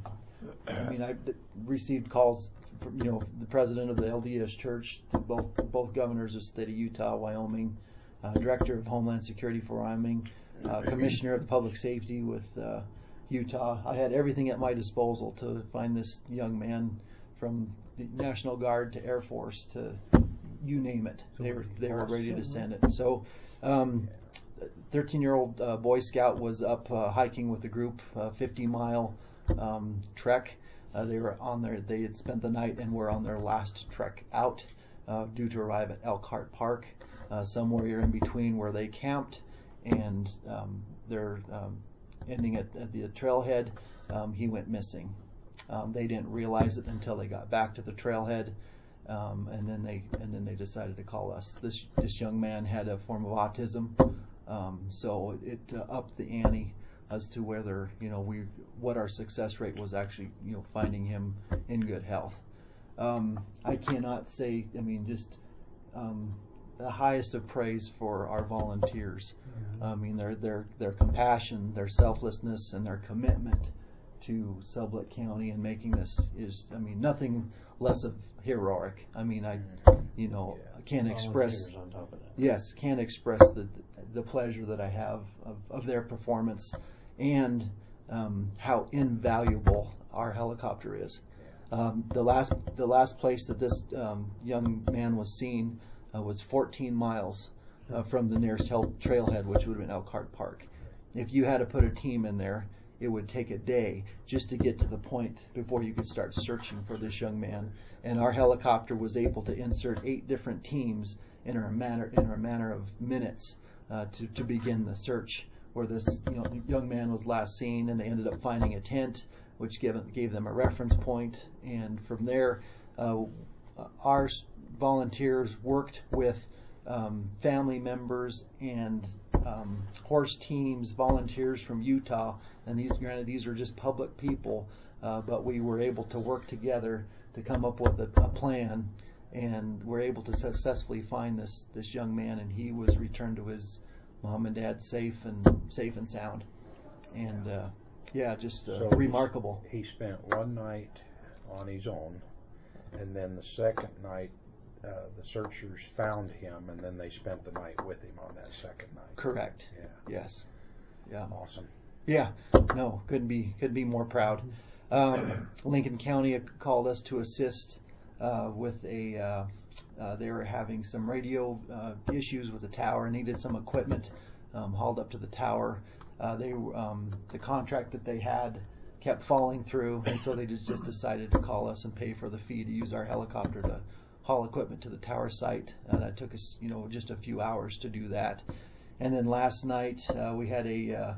I mean, I received calls from, you know, the president of the L D S Church, to both both governors of the state of Utah, Wyoming, uh, director of Homeland Security for Wyoming, uh, commissioner of public safety with uh, Utah. I had everything at my disposal to find this young man, from the National Guard to Air Force to you name it. They were they were ready to send it. So, um, thirteen-year-old uh, Boy Scout was up uh, hiking with the group, uh, fifty mile um, trek. Uh, they were on their, they had spent the night and were on their last trek out, uh, due to arrive at Elkhart Park, uh, somewhere in between where they camped, and um, they're um, ending at, at the trailhead. Um, he went missing. Um, they didn't realize it until they got back to the trailhead, um, and then they and then they decided to call us. This this young man had a form of autism, um, so it uh, upped the ante as to whether, you know, we what our success rate was actually, you know, finding him in good health. Um, I cannot say, I mean, just um, the highest of praise for our volunteers. Mm-hmm. I mean, their their their compassion, their selflessness, and their commitment to Sublette County and making this is, I mean, nothing less of heroic. I mean, I, you know, I can't express. On top of that. Yes, can't express the the pleasure that I have of, of their performance, and um, how invaluable our helicopter is. Um, the last the last place that this um, young man was seen uh, was fourteen miles uh, from the nearest hel- trailhead, which would have been Elkhart Park. If you had to put a team in there, it would take a day just to get to the point before you could start searching for this young man. And our helicopter was able to insert eight different teams in a matter in a matter of minutes uh, to to begin the search, where this, you know, young man was last seen, and they ended up finding a tent, which gave gave them a reference point. And from there, uh, our volunteers worked with um, family members and um, horse teams, volunteers from Utah, and these, granted, these are just public people, uh, but we were able to work together to come up with a, a plan, and we're able to successfully find this this young man, and he was returned to his mom and dad safe and safe and sound, and uh, yeah, just uh, So remarkable. He spent one night on his own, and then the second night, uh, the searchers found him, and then they spent the night with him on that second night. Correct. Yeah. Yes. Yeah. Awesome. Yeah. No, couldn't be couldn't be more proud. Um, Lincoln County called us to assist uh, with a. Uh, uh, they were having some radio uh, issues with the tower, needed some equipment um, hauled up to the tower. Uh, they um, the contract that they had kept falling through, and so they just, just decided to call us and pay for the fee to use our helicopter to haul equipment to the tower site. Uh, that took us, you know, just a few hours to do that. And then last night uh, we had a uh,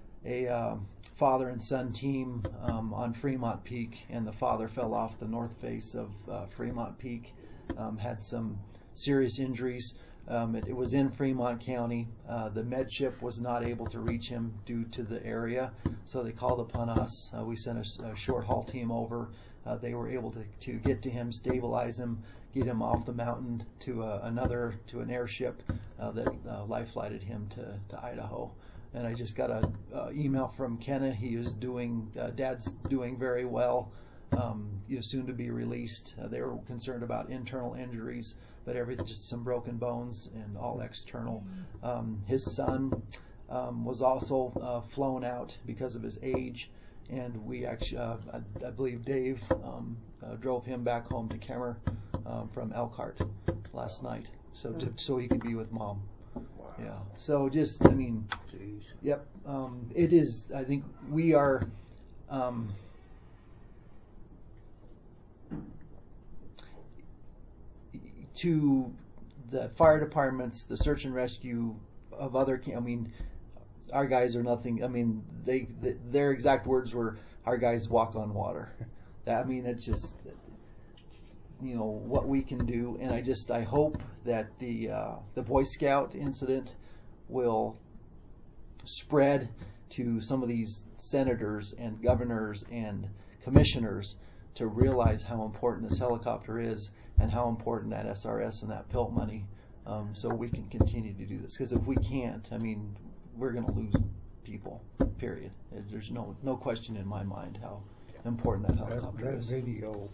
a um, father and son team um, on Fremont Peak, and the father fell off the north face of uh, Fremont Peak, um, had some serious injuries. Um, it, it was in Fremont County. Uh, the med ship was not able to reach him due to the area, so they called upon us. Uh, we sent a, a short haul team over. Uh, they were able to, to get to him, stabilize him, get him off the mountain to uh, another to an airship uh, that uh, life flighted him to, to Idaho. And I just got a uh, email from Kenna. He is doing, uh, Dad's doing very well. Um, he is soon to be released. Uh, they were concerned about internal injuries, but everything, just some broken bones and all external. Um, his son um, was also uh, flown out because of his age. and we actually, uh, I, I believe Dave um, uh, drove him back home to Kemmer um, from Elkhart last night, so to, so he could be with mom. Wow. Yeah. So just, I mean, Jeez. yep. Um, it is. I think we are. Um, to the fire departments, the search and rescue of other. I mean, our guys are nothing. I mean, they, they their exact words were, "Our guys walk on water." That, I mean, it's just, you know, what we can do, and I just I hope that the uh, the Boy Scout incident will spread to some of these senators and governors and commissioners to realize how important this helicopter is and how important that S R S and that P I L T money, um, so we can continue to do this. Because if we can't, I mean, we're going to lose people. Period. There's no no question in my mind how important that helicopter That, that is. video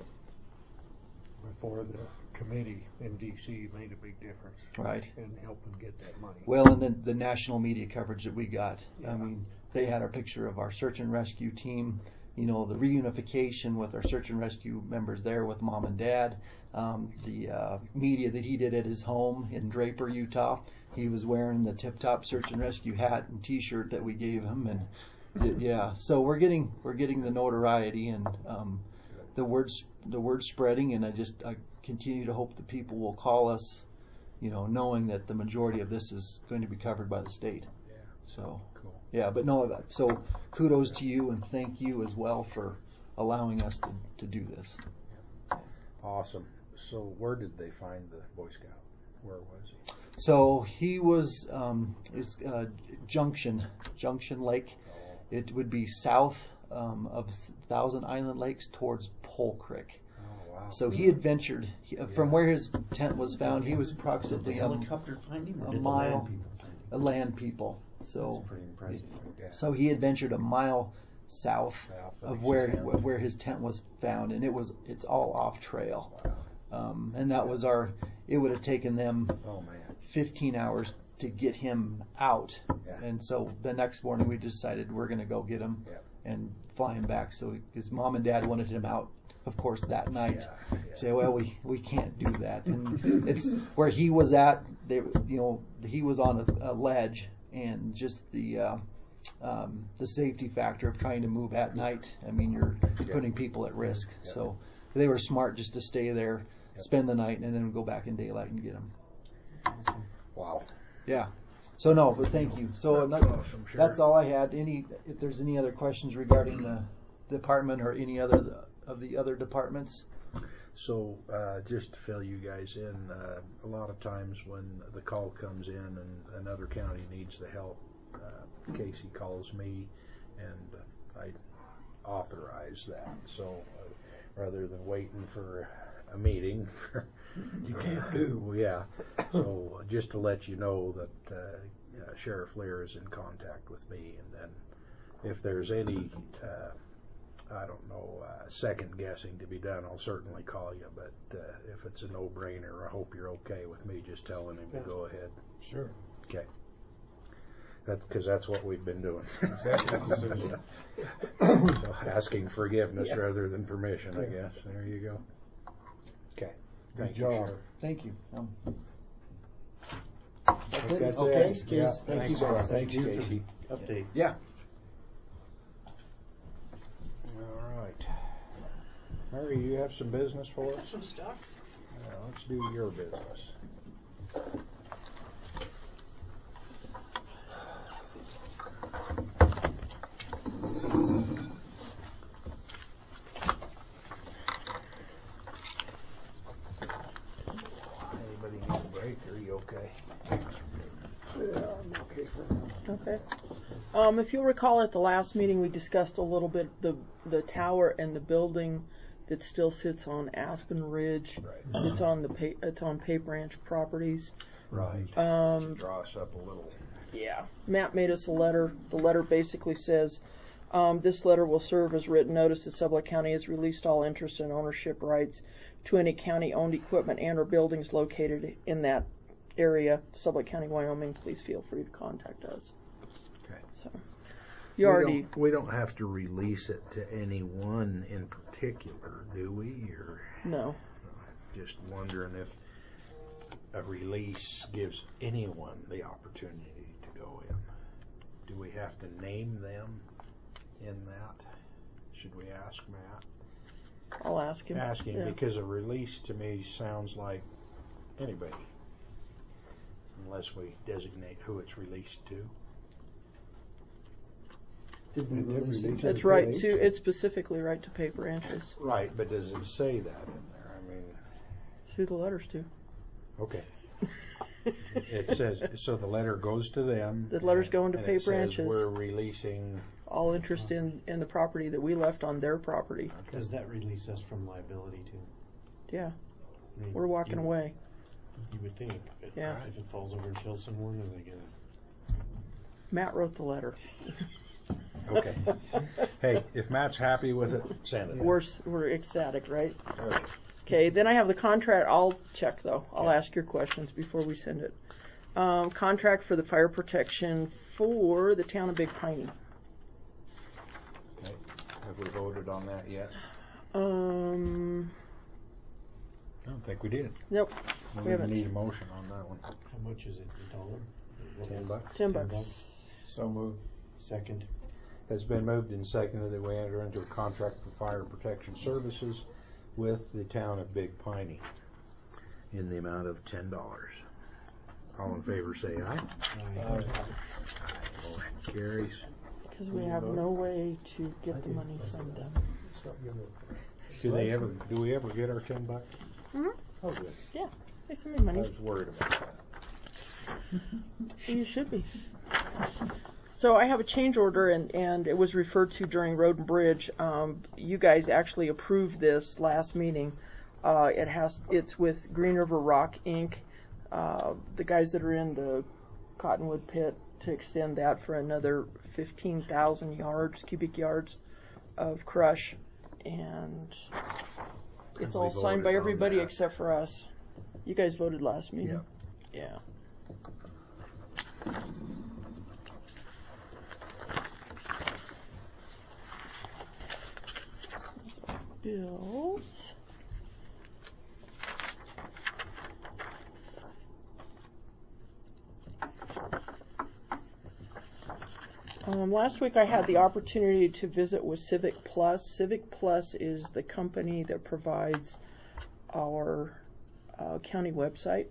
before the committee in D C made a big difference. Right. In helping get that money. Well, and then the national media coverage that we got. Yeah. I mean, they had our picture of our search and rescue team, you know, the reunification with our search and rescue members there with mom and dad, um, the uh, media that he did at his home in Draper, Utah. He was wearing the Tip Top Search and Rescue hat and T-shirt that we gave him, and it, yeah, so we're getting we're getting the notoriety and um, the words the word spreading, and I just I continue to hope that people will call us, you know, knowing that the majority of this is going to be covered by the state. Yeah. So Cool. yeah, but no, so kudos to you and thank you as well for allowing us to, to do this. Awesome. So where did they find the Boy Scout? Where was he? So he was um, is uh, Junction Junction Lake. It would be south um, of Thousand Island Lakes towards Pole Creek. Oh wow. So he had ventured he, uh, from where his tent was found. He was Did the approximately a, helicopter find him, or a did mile. the land people find him? a land people. So That's pretty impressive. Yeah. so he had ventured a mile south South of his where tent. where his tent was found, and it was it's all off trail. Wow. Um, and that was our. It would have taken them Oh man. fifteen hours to get him out. Yeah. And so the next morning we decided we're going to go get him Yep. and fly him back. So his mom and dad wanted him out, of course, that night. Yeah, yeah. Say, well, we, we can't do that. And it's where he was at. They, you know, he was on a, a ledge, and just the uh, um, the safety factor of trying to move at night. I mean, you're Yeah. putting people at risk. Yep. So they were smart just to stay there, Yep. spend the night, and then go back in daylight and get him. Wow. Yeah. So no, but thank you. So That's that- awesome, sure. that's all I had. Any, if there's any other questions regarding the department or any other of the other departments? So uh, just to fill you guys in, uh, a lot of times when the call comes in and another county needs the help, uh, Casey calls me and uh, I authorize that. So uh, rather than waiting for a meeting, you can't do. Yeah. So just to let you know that uh, uh, Sheriff Lear is in contact with me, and then if there's any uh, I don't know, uh, second guessing to be done, I'll certainly call you. But uh, if it's a no-brainer, I hope you're okay with me just telling him to go ahead. Sure. Okay. That's because that's what we've been doing. Exactly. So asking forgiveness Yeah. rather than permission, I guess. There you go. Okay. Good Thank you, job. Sheriff. Thank you. Um, That's it? That's Okay. it. Thanks, Yeah. Case. Thank you, Thanks, guys. Thanks, Thank you for Casey. Update. yeah. All right. Mary, you have some business for us? Some stuff. Uh, let's do your business. Anybody need a break, or are you okay? Yeah, I'm okay for now. Okay. Um, if you'll recall, at the last meeting, we discussed a little bit the the tower and the building that still sits on Aspen Ridge. Right. It's on the pa- it's on Pape Ranch Properties. Right. Um, To draw us up a little. Yeah. Matt made us a letter. The letter basically says, um, this letter will serve as written notice that Sublette County has released all interest and ownership rights to any county-owned equipment and or buildings located in that area. Sublette County, Wyoming, please feel free to contact us. Okay. So, You we already, don't, we don't have to release it to anyone in particular, do we? Or no. just wondering if a release gives anyone the opportunity to go in. Do we have to name them in that? Should we ask Matt? I'll ask him. Ask him Yeah. because a release to me sounds like anybody, unless we designate who it's released to. Did we And every release it lease- to It's the right village? to, it's specifically right to pay branches. Right, but does it say that in there? I mean, It's who the letter's to. okay. It says, so the letter goes to them. The letter's going to and pay it says branches. we're releasing. All interest in, in the property that we left on their property. Does that release us from liability too? Yeah, I mean, we're walking you, away. You would think. But Yeah. If it falls over and kills someone, are they gonna? Matt wrote the letter. Okay. Hey, if Matt's happy with it, send it. We're, s- we're ecstatic, right? Okay. Okay, then I have the contract. I'll check though. I'll Okay. ask your questions before we send it. Um, contract for the fire protection for the town of Big Piney. Okay. Have we voted on that yet? Um, I don't think we did. nope, We we haven't. need a motion on that one. How much is it in dollar? What Ten is- bucks. Ten bucks. So moved. Second. Has been moved and seconded that we enter into a contract for fire protection services with the town of Big Piney in the amount of ten dollars. All in favor say aye. Aye. Motion carries. Because we have no way to get the money from them. It's not gonna- Do they ever, do we ever get our ten bucks? Mhm. Oh, good. Yeah, they send me I money. was worried about that. You should be. So I have a change order, and, and it was referred to during Road and Bridge. Um, you guys actually approved this last meeting. Uh, it has, it's with Green River Rock Incorporated. Uh, the guys that are in the Cottonwood pit to extend that for another fifteen thousand yards, cubic yards of crush, and it's And all we signed by voted on everybody that. except for us. You guys voted last meeting. Yeah. Bills. Um, last week I had the opportunity to visit with Civic Plus. Civic Plus is the company that provides our uh, county website,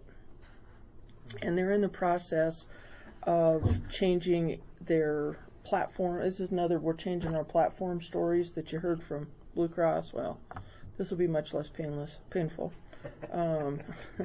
and they're in the process of changing their platform. This is another, we're changing our platform stories that you heard from Blue Cross. Well, this will be much less painless, painful. Um,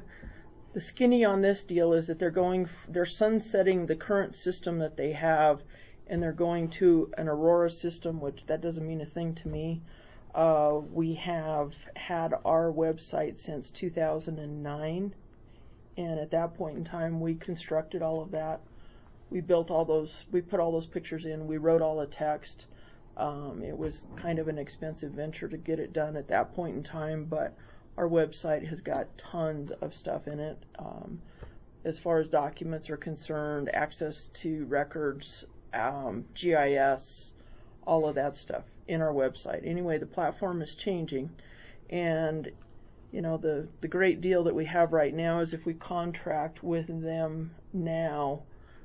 the skinny on this deal is that they're going, they're sunsetting the current system that they have, and they're going to an Aurora system, which that doesn't mean a thing to me. Uh, we have had our website since two thousand nine, and at that point in time, we constructed all of that. We built all those, we put all those pictures in, we wrote all the text. Um, it was kind of an expensive venture to get it done at that point in time, but our website has got tons of stuff in it. Um, as far as documents are concerned, access to records, um, G I S, all of that stuff in our website. Anyway, the platform is changing, and you know, the, the great deal that we have right now is if we contract with them now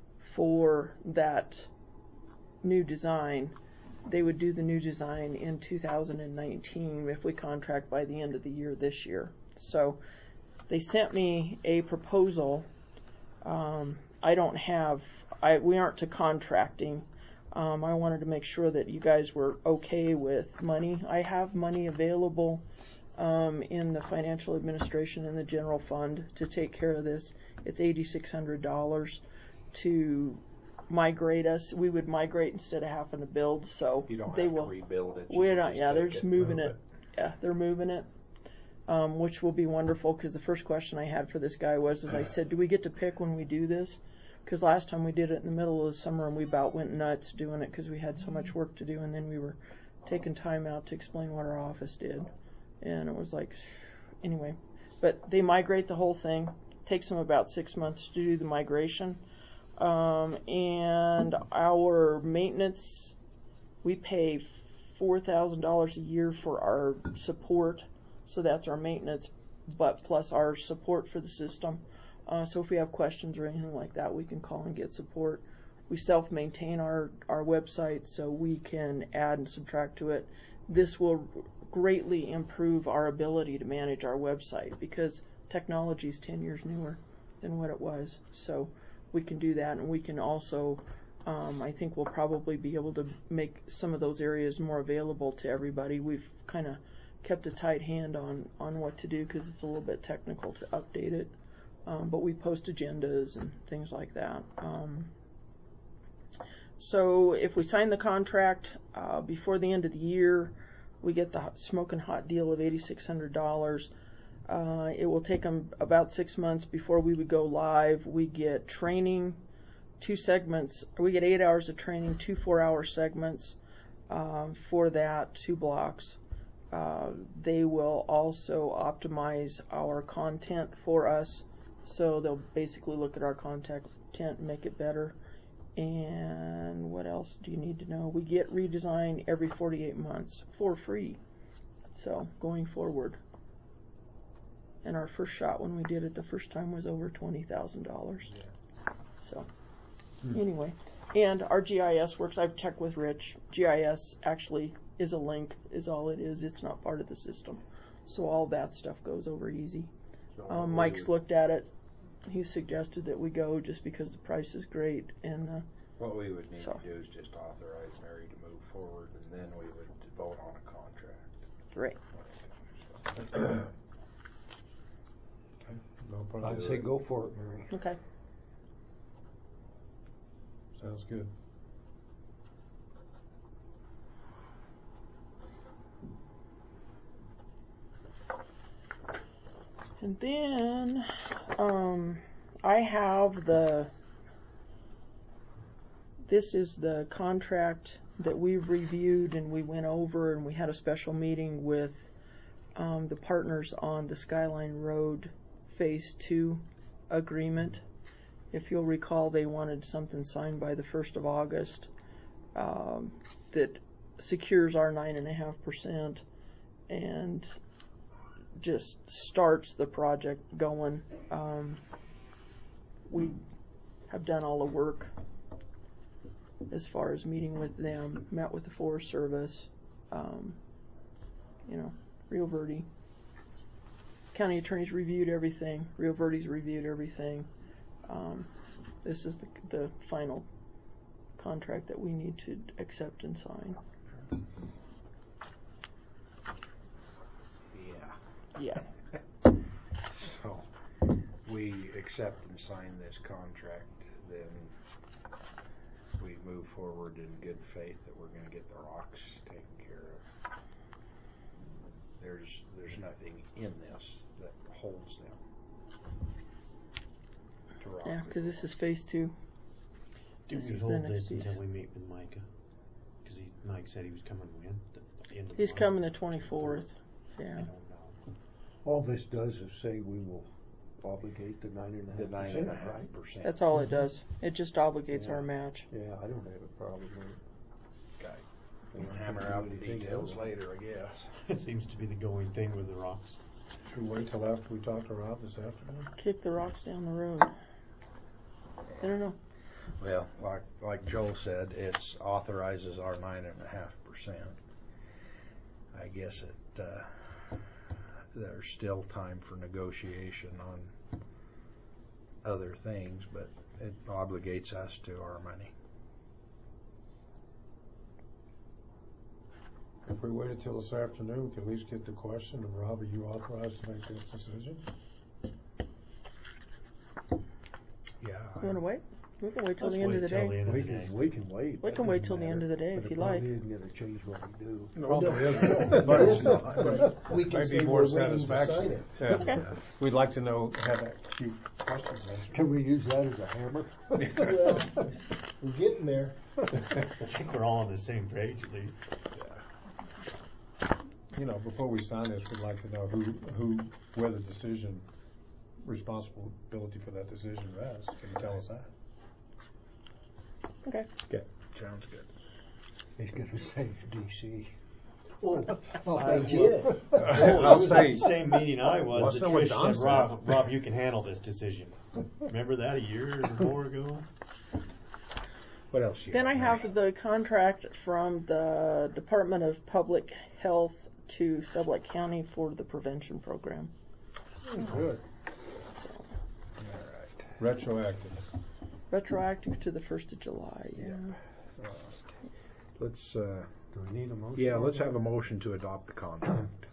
for that new design, they would do the new design in two thousand nineteen if we contract by the end of the year this year. So they sent me a proposal. Um, I don't have, I, we aren't to contracting. Um, I wanted to make sure that you guys were okay with money. I have money available um, in the financial administration and the general fund to take care of this. It's eight thousand six hundred dollars to migrate us. We would migrate instead of having to build, so You don't they have will. to rebuild it. You We're can not. just Yeah, they're take just it, moving move it. Yeah, they're moving it, um, which will be wonderful. Because the first question I had for this guy was, is I said, do we get to pick when we do this? Because last time we did it in the middle of the summer, and we about went nuts doing it because we had so much work to do, and then we were taking time out to explain what our office did, and it was like, anyway. But they migrate the whole thing. It takes them about six months to do the migration. Um, and our maintenance we pay four thousand dollars a year for our support, so that's our maintenance, but plus our support for the system. Uh, so if we have questions or anything like that, we can call and get support. We self-maintain our, our website, so we can add and subtract to it. This will greatly improve our ability to manage our website because technology is ten years newer than what it was. So we can do that, and we can also, um, I think we'll probably be able to make some of those areas more available to everybody. We've kind of kept a tight hand on, on what to do because it's a little bit technical to update it. Um, but we post agendas and things like that. Um, so if we sign the contract uh, before the end of the year, we get the smoking hot deal of eighty-six hundred dollars. Uh, it will take them about six months before we would go live. We get training, two segments. We get eight hours of training, two four-hour segments uh, for that, two blocks. Uh, they will also optimize our content for us. So they'll basically look at our content and make it better. And what else do you need to know? We get redesign every forty-eight months for free. So going forward. And our first shot when we did it the first time was over twenty thousand dollars. Yeah. So hmm. anyway, and our G I S works. I've checked with Rich. G I S actually is a link, is all it is. It's not part of the system. So all that stuff goes over easy. Um, Mike's looked at it. He suggested that we go just because the price is great. And uh, what we would need so. to do is just authorize Mary to move forward, and then we would vote on a contract. Right. Okay, no problem. I'd say go for it, Mary. Okay. Sounds good. And then um, I have the, this is the contract that we've reviewed and we went over, and we had a special meeting with um, the partners on the Skyline Road Phase two agreement. If you'll recall, they wanted something signed by the first of August um, that secures our nine point five percent and just starts the project going. Um, we have done all the work as far as meeting with them, met with the Forest Service, um, you know, Rio Verde. County attorneys reviewed everything. Rio Verde's reviewed everything. Um, this is the, the final contract that we need to accept and sign. Yeah. Yeah. So we accept and sign this contract, then we move forward in good faith that we're going to get the rocks taken care of. There's there's nothing in this that holds them to rock. Yeah, because this is phase two. Do This we is the hold next this piece. until we meet with Micah? Because he, Mike said he was coming when? At the end of the He's month? coming the twenty-fourth. Yeah. I don't know. All this does is say we will obligate the nine and a The half nine percent, and a half right? percent. That's all it does. It just obligates Yeah. our match. Yeah, I don't have a problem with it. Okay. We'll hammer out the details later, I guess. It seems to be the going thing with the rocks. Should we wait till after we talk to Rob this afternoon? Kick the rocks down the road. I don't know. Well, like like Joel said, it authorizes our nine and a half percent. I guess it. Uh, there's still time for negotiation on other things, but it obligates us to our money. If we waited till this afternoon, we could at least get the question of Rob, are you authorized to make this decision? Yeah. You want to wait? We can wait till Let's the end wait of the till day. the end of We the day. can, we can wait. We That can wait doesn't till the end matter. of the day But if you it probably like. isn't gonna change what we do. No, probably isn't. But it's but We can maybe say more we're waiting to satisfaction. sign it. Yeah. Okay. We'd like to know, have a few questions answered. Can we use that as a hammer? Well, we're getting there. I think we're all on the same page at least. You know, before we sign this, we'd like to know who, who, where the decision, responsibility for that decision rests. Can you tell us that? Okay. Okay. Sounds good. He's gonna say D C. Oh, oh, I I did. Oh, I'll it was say- at the same meeting I Well, was. that's That not what Trish Don said, said. Rob, Rob, you can handle this decision. Remember that a year or more ago? What else you Then got, I Mary? have the contract from the Department of Public Health to Sublette County for the prevention program. Good. So, Retroactive. retroactive to the first of July. Yeah. Let's, uh, Do we need a motion? yeah, on let's that? have a motion to adopt the contract.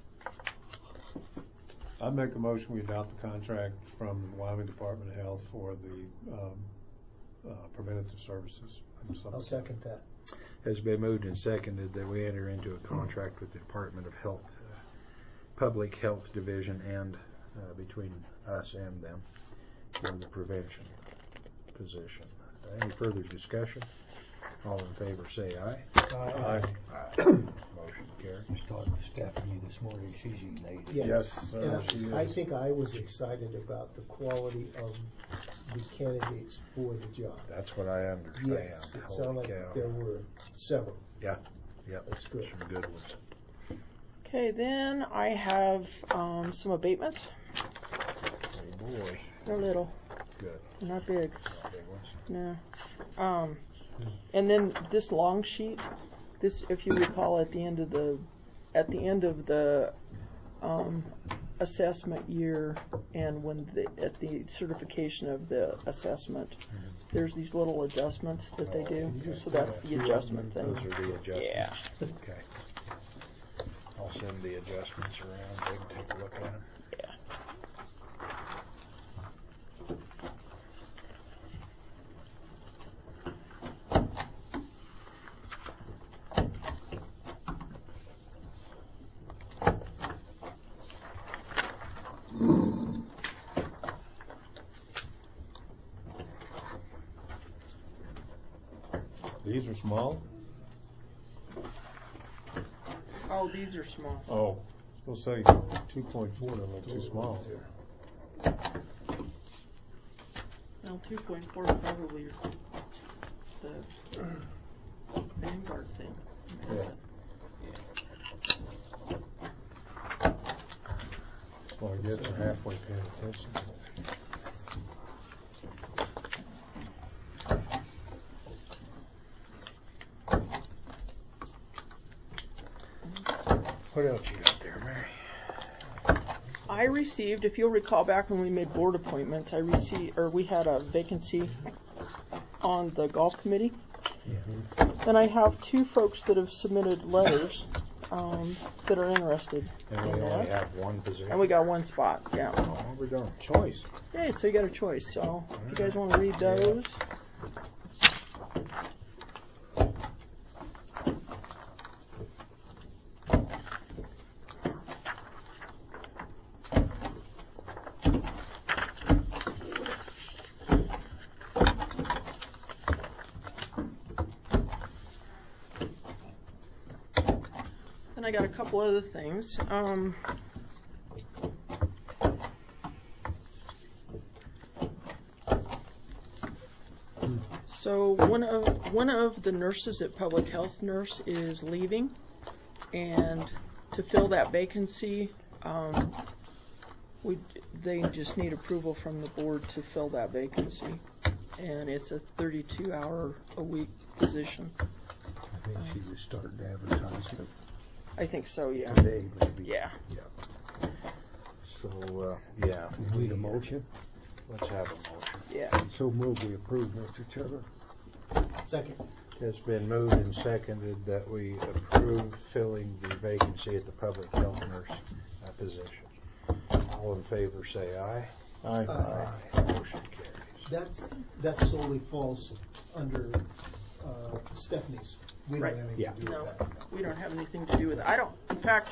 I'd make a motion, we adopt the contract from the Wyoming Department of Health for the, um, uh, preventative services. I'm sorry. I'll second that. Has been moved and seconded that we enter into a contract with the Department of Health, uh, Public Health Division, and uh, between us and them for the prevention position. Uh, any further discussion? All in favor say aye. Aye. Aye. Motion carries. Talked to Stephanie this morning, she's elated. Yes. Yes, sir, And she I, I is. think I was excited about the quality of the candidates for the job. That's what I understand. Yes, it sounded Holy like cow. there were several. Yeah, yeah, That's good. some good ones. Okay, then I have um, some abatements. Oh boy, They're little, good. they're not big. Not big ones. No. Um, and then this long sheet, this, if you recall, at the end of the, at the end of the um, assessment year, and when the, at the certification of the assessment, there's these little adjustments that they do. So that's the adjustment thing. Those are the adjustments. Yeah. Okay. I'll send the adjustments around. They can take a look at them. Yeah. These are small? Oh, these are small. Oh, we'll say two point four, don't look too small. No, two point four is probably the Vanguard thing. Yeah. Well, I guess we're halfway paying attention. What else you got there, Mary? I received, if you'll recall back when we made board appointments, I received, or we had a vacancy on the golf committee. And I have two folks that have submitted letters um, that are interested And in we only that. have one position. And we got one spot, yeah. Oh, we're done. Choice. Yeah, so you got a choice. So if you guys want to read those. And I got a couple other things. Um, So one of one of the nurses at Public Health Nurse is leaving, and to fill that vacancy, um, we they just need approval from the board to fill that vacancy, and it's a thirty-two hour a week position. I think she was starting to advertise it I think so, yeah. today, maybe. Yeah. Yeah. So, uh, yeah. We need a motion? Let's have a motion. Yeah. So move we approve, Mister Cheddar. Second. It's been moved and seconded that we approve filling the vacancy at the public health nurse uh, position. All in favor say aye. Aye. Aye. Motion carries. That's, that solely falls under uh, Stephanie's. We don't Right. have anything Yeah. to do No, with that. we don't have anything to do with it. I don't, in fact,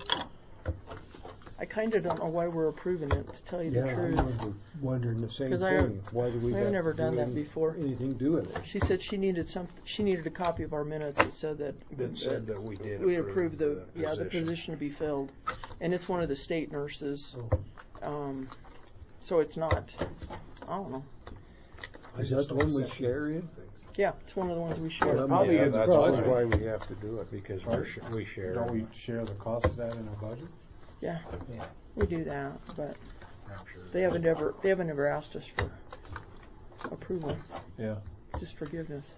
I kind of don't know why we're approving it, to tell you the Yeah, I truth. wondered, wondering the same 'Cause I- thing. Why do we I've have to never done do that any- before. Anything to do with it? She said she needed some, she needed a copy of our minutes that said that. That said that we did We approve approved the, the yeah, the position. position to be filled. And it's one of the state nurses. Oh. Um, so it's not, I don't know. Is that the one we share in? Yeah, it's one of the ones we share. Well, Probably, yeah, that's that's probably why. why we have to do it, because we're, sh- we share. Don't we share the cost of that in our budget? Yeah, we do that, but I'm sure. they haven't ever they haven't ever asked us for approval, Yeah. just forgiveness.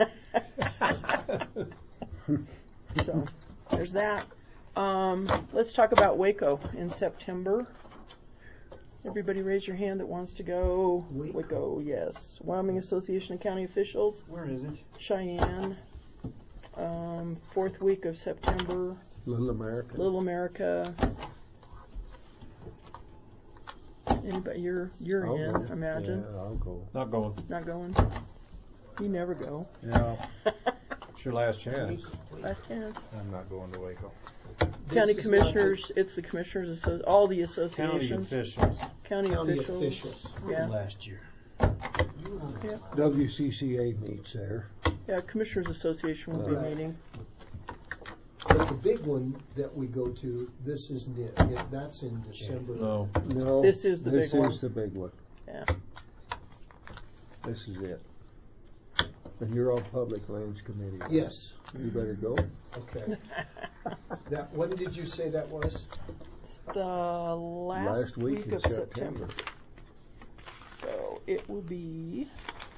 So there's that. Um, let's talk about Waco in September. Everybody raise your hand that wants to go. Waco. Waco, yes. Wyoming Association of County Officials, Where is it? Cheyenne. Um, fourth week of September, Little America. Little America. Anybody, you're you're I'll in, go. imagine. Yeah, I'll go. Not going. Not going. You never go. No. It's your last chance. Last chance. I'm not going to Waco. County This is commissioners, it's the commissioners, asso- all the County associations. officials. County County officials. officials. Yeah. Last year. W C C A meets there. Yeah, Commissioners Association will be Right. meeting. But the big one that we go to, this isn't it. It- That's in December. No. No. This is the this big one. is the big one. Yeah. This is it. And you're on Public Lands Committee. Yes. You better go. Okay. That, when did you say that was? It's the last, Last week in of September. September. So it will be,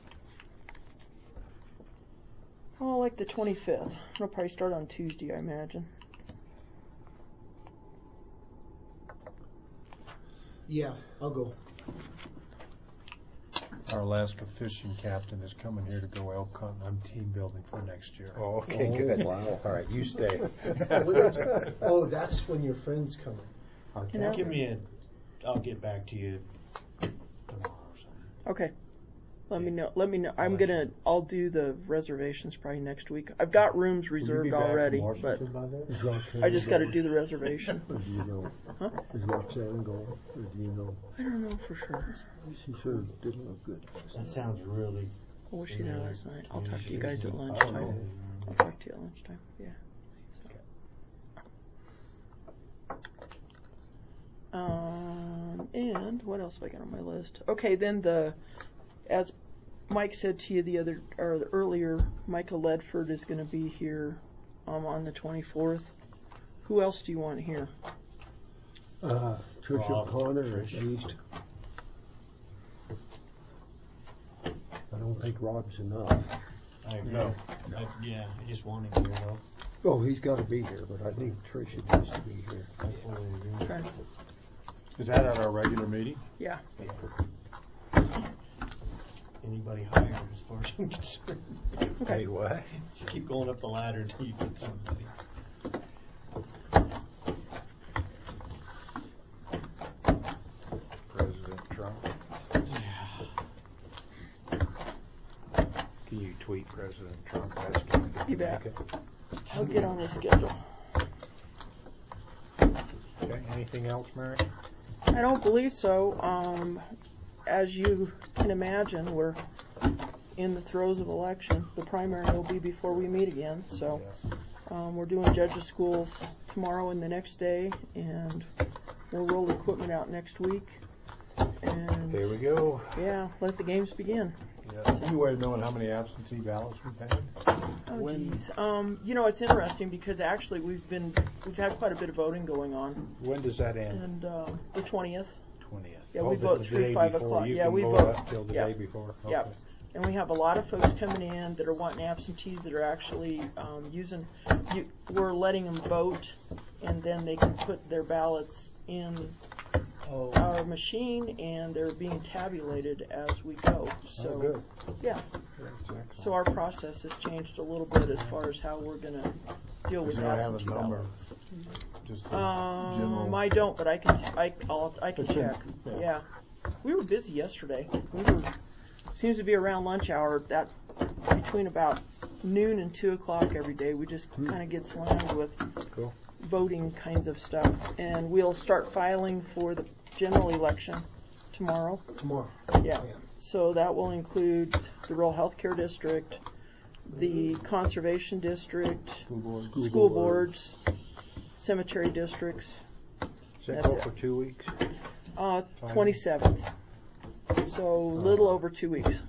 oh, like the twenty-fifth. It'll probably start on Tuesday, I imagine. Yeah, I'll go. Our Alaska fishing captain is coming here to go elk hunting. I'm team building for next year. Oh, okay, Oh, good. wow. All right, you stay. Oh, that's when your friend's coming. Our You know- Give me a, I'll get back to you tomorrow or something. Okay. Let me know. Let me know. I'm gonna. I'll do the reservations probably next week. I've got rooms Will you be reserved back from already, but Washington by then? Is Roxanne I just got to going? do the reservation. Or do you know? Huh? Is Roxanne going? Or do you know? I don't know for sure. She sure didn't look good. That sounds really. What was she there last night? I'll talk to you guys at I don't lunchtime. know. I'll talk to you at lunchtime. Yeah. Um, and what else have I got on my list? Okay, then the, as Mike said to you the other or earlier, Michael Ledford is going to be here um, on the twenty-fourth. Who else do you want here? Uh, Tricia Rob, Connor at Tricia. least. I don't think Rob's enough. I agree. No. I, yeah, I just want him here though. Oh, he's got to be here, but I think Tricia needs to be here. I fully agree. Okay. Is that at our regular meeting? Yeah. Anybody higher as far as I'm concerned. Okay. Hey, what? Just keep going up the ladder until you get somebody. President Trump. Can you tweet President Trump asking him to You bet. make it? I'll get on the schedule. Okay, anything else, Mary? I don't believe so. Um, as you can imagine, we're in the throes of election. The primary will be before we meet again. So um, we're doing judges' schools tomorrow and the next day, and we'll roll the equipment out next week. And Here we go. yeah, let the games begin. Yeah. Any way of knowing how many absentee ballots we've had? Oh, geez. Um, you know, it's interesting because actually we've been we've had quite a bit of voting going on, When does that end? and uh, the twentieth. Twentieth. Yeah, Oh, we the- vote the through day five before. o'clock. You Yeah, can we vote vote- up till the yeah. day before. Yeah. Okay. And we have a lot of folks coming in that are wanting absentees that are actually um, using. You, we're letting them vote, and then they can put their ballots in Oh, our machine, and they're being tabulated as we go. So Oh, good. yeah. That's excellent. So our process has changed a little bit as far as how we're going to deal with Does it have a absentee number? ballots. Just a Um, general. I don't, but I can. I, I'll, I can But you- check. yeah. Yeah, we were busy yesterday. We were. Seems to be around lunch hour. That between about noon and two o'clock every day, we just kind of get slammed with Cool. voting kinds of stuff, and we'll start filing for the general election tomorrow. Tomorrow. Yeah. So that will include the rural healthcare district, the conservation district, School board. school boards, cemetery districts. Does that That's go it. for two weeks? Uh, Fine. twenty-seventh. So a little over two weeks.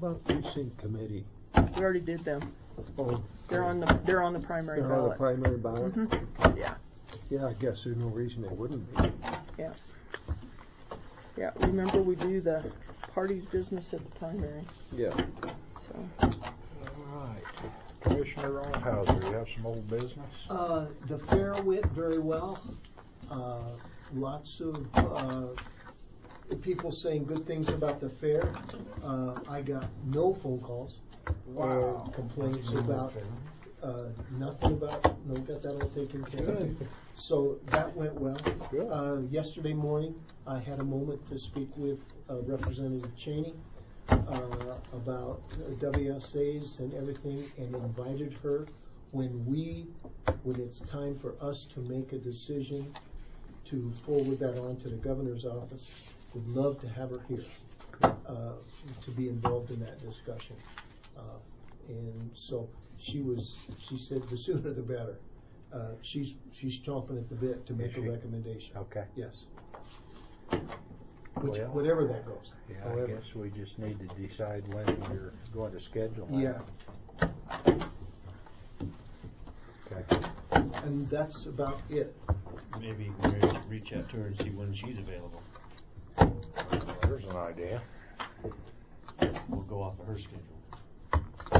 about precinct committee? We already did them. Oh, They're on the they're on the primary they're on the ballot. primary ballot? Mhm. Yeah, Yeah, I guess there's no reason they wouldn't be. yeah, yeah. Remember, we do the party's business at the primary. Yeah. So All right. Commissioner Ronhauser, you have some old business? Uh, the fair went very well. Uh, lots of uh, people saying good things about the fair. Uh, I got no phone calls or complaints about uh, nothing about. No, got that all taken care of. So that went well. Uh, yesterday morning, I had a moment to speak with uh, Representative Cheney uh, about W S As and everything, and invited her when we, when it's time for us to make a decision to forward that on to the governor's office. Would love to have her here uh, to be involved in that discussion. Uh, and so she was. She said the sooner the better. Uh, she's she's chomping at the bit to make Is a she? recommendation. Okay. Yes. Which, Well, whatever that goes. Yeah, However. I guess we just need to decide when you're going to schedule that. Yeah. Okay. And that's about it. Maybe Mary reach out to her and see when she's available. There's an idea. We'll go off of her schedule.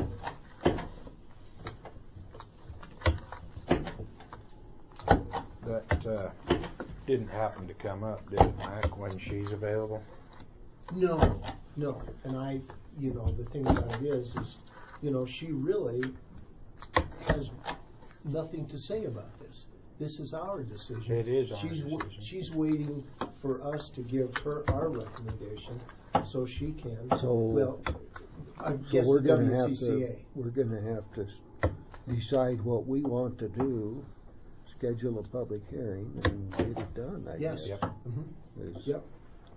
That uh, didn't happen to come up, did it, Mac, when she's available? No, no. And I, you know, the thing about it is, is, you know, she really has nothing to say about this. This is our decision. It is our she's decision. She's waiting for us to give her our recommendation so she can. So- well, I So guess we're the gonna W have C C to, A. we're gonna have to s- decide what we want to do, schedule a public hearing, and get it done, I Yes. guess. Yep. Mhm. Is- Yep.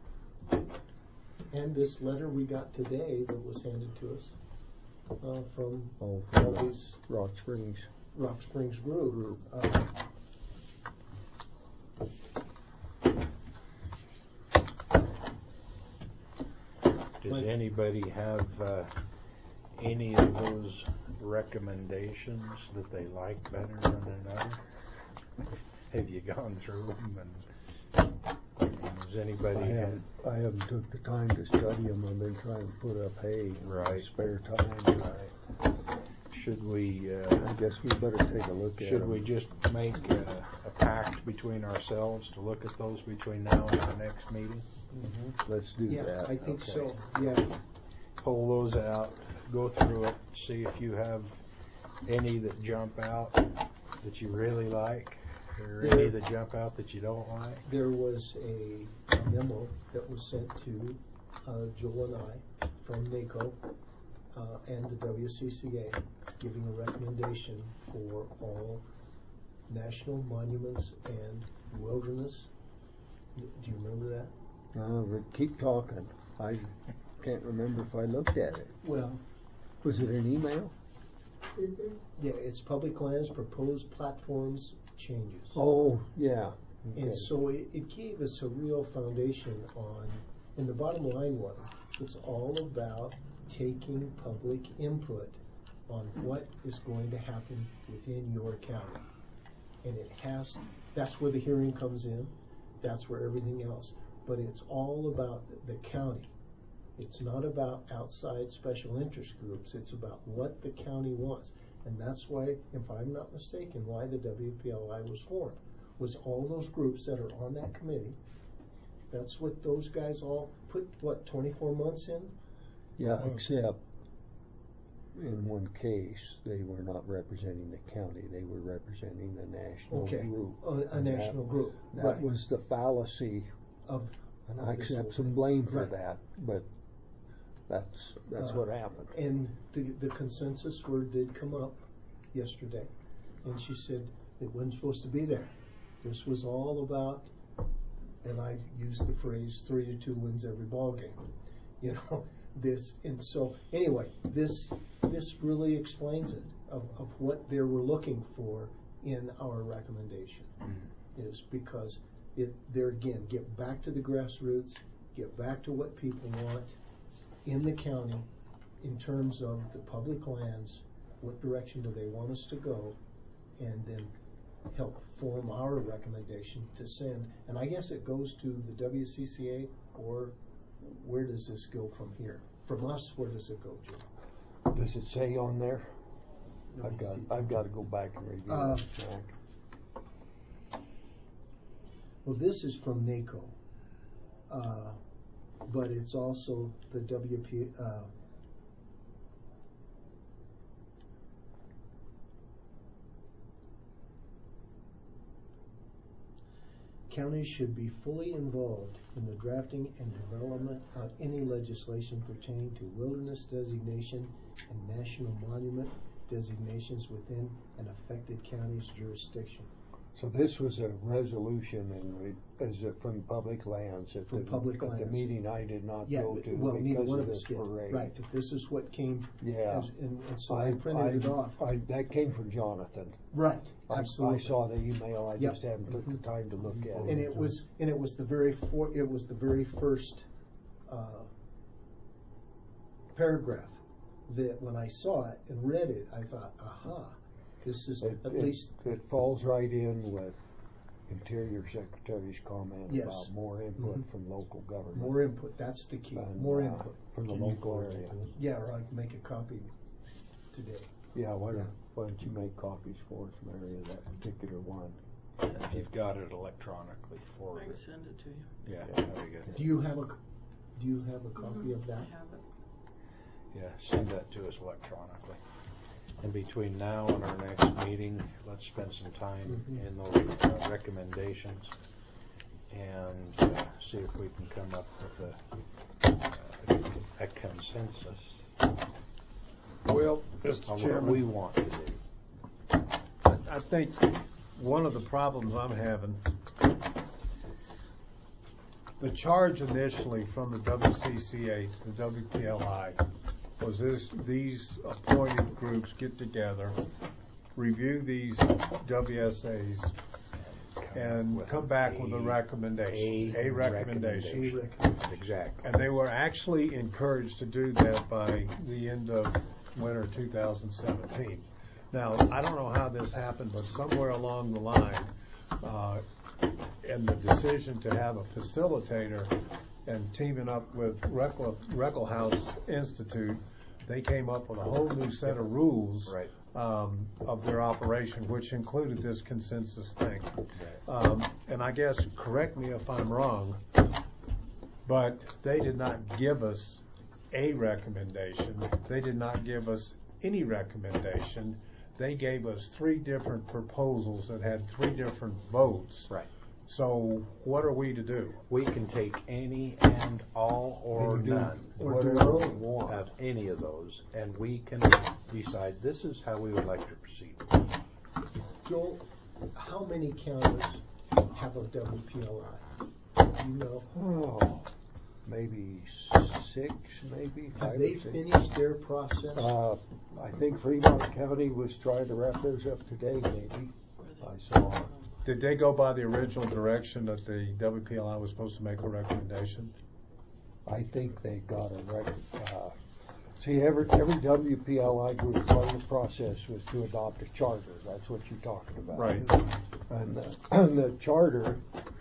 And this letter we got today that was handed to us uh, from Oh, all from the these Rock Springs. Rock Springs group. Uh, Does But- anybody have uh, any of those recommendations that they like better than another? Have you gone through them, and does anybody I have? haven't, I haven't took the time to study them. I've been trying to put up hay in my Right. spare time. Right. Should we? Uh, I guess we better take a look at Should them. we just make a, a pact between ourselves to look at those between now and the next meeting? Let's do yeah, that. I think Okay. so. Yeah. Pull those out, go through it, see if you have any that jump out that you really like, or any There- that jump out that you don't like. There was a memo that was sent to uh, Joel and I from NACO uh, and the W C C A giving a recommendation for all national monuments and wilderness. Do you remember that? Uh, but keep talking. I can't remember if I looked at it. Well, Was it an email? yeah, it's public lands proposed platforms changes. Oh, yeah. Okay. And so it, it gave us a real foundation on, and the bottom line was, it's all about taking public input on what is going to happen within your county. And it has, that's where the hearing comes in, that's where everything else. But it's all about the county. It's not about outside special interest groups, it's about what the county wants. And that's why, if I'm not mistaken, why the W P L I was formed, was all those groups that are on that committee. That's what those guys all put, what, twenty-four months in? Yeah, except in one case, they were not representing the county, they were representing the national Okay, group. a- a And that national was- group, That right. was the fallacy, Of, and of I this whole accept some thing. blame for Right. that, but that's, that's Uh, what happened. And the, the consensus word did come up yesterday, and she said it wasn't supposed to be there. This was all about, and I used the phrase, three to two wins every ball game. You know, this, and so, anyway, this, this really explains it, of, of what they were looking for in our recommendation. Is because it, there again, get back to the grassroots, get back to what people want in the county, in terms of the public lands, what direction do they want us to go, and then help form our recommendation to send. And I guess it goes to the W C C A, or where does this go from here? From us, where does it go, Jim? Does it say on there? Let I've me got, see. I've got to go back and review Uh, that, Jack. Well, this is from NACO, uh, but it's also the W P. Uh, Counties should be fully involved in the drafting and development of any legislation pertaining to wilderness designation and national monument designations within an affected county's jurisdiction. So this was a resolution, and we, is it from public lands? At From the, public at lands. the meeting I did not Yeah, go to well, neither because one of of us this did. parade. Right, but this is what came. Yeah. as- and, and so I, printed it off. I, that came from Jonathan. Right, I- absolutely. I saw the email. I Yep. just haven't took the time to look at it. And it was, and it was the very for, it was the very first uh, paragraph that when I saw it and read it, I thought, aha, this is It, at it- least it falls right in with Interior Secretary's comment Yes. about more input Mhm. from local government. more input. That's the key. And, More uh, input from the Can you local forward it area. to us? Yeah, or I can make a copy today. Yeah, why don't, why don't you make copies for us, Mary, of that particular one? If you've got it electronically I forward can it. send it to you. Yeah, very good. Do you have a Do you have a copy of that? I have it. Yeah, send that to us electronically. And between now and our next meeting, let's spend some time Mhm. in those uh, recommendations and uh, see if we can come up with a, uh, a consensus Well, on Mister what Chairman, we want to do. I, I think one of the problems I'm having, the charge initially from the W C C A to the W P L I was this: these appointed groups get together, review these W S As, and with come back with a a- recommendation, a recommendation. recommendation. Exactly. And they were actually encouraged to do that by the end of winter two thousand seventeen. Now, I don't know how this happened, but somewhere along the line, uh, in the decision to have a facilitator and teaming up with Reckle, Reckle House Institute, they came up with a whole new set of rules Right. um, of their operation, which included this consensus thing. Um, and I guess, correct me if I'm wrong, but they did not give us a recommendation. They did not give us any recommendation. They gave us three different proposals that had three different votes. Right. So what are we to do? We can take any and all or We can do none. Or do whatever our we own. want. Of any of those, and we can decide this is how we would like to proceed. Joel, how many counties have a W P L I? Do you know? Oh, maybe six, maybe five Have they or six. finished their process? Uh, I think Fremont County was trying to wrap theirs up today, maybe. I saw. Did they go by the original direction that the W P L I was supposed to make a recommendation? I think they got a record. Uh, see, every every W P L I group part of the process was to adopt a charter. That's what you're talking about. Right. And, uh, and the charter,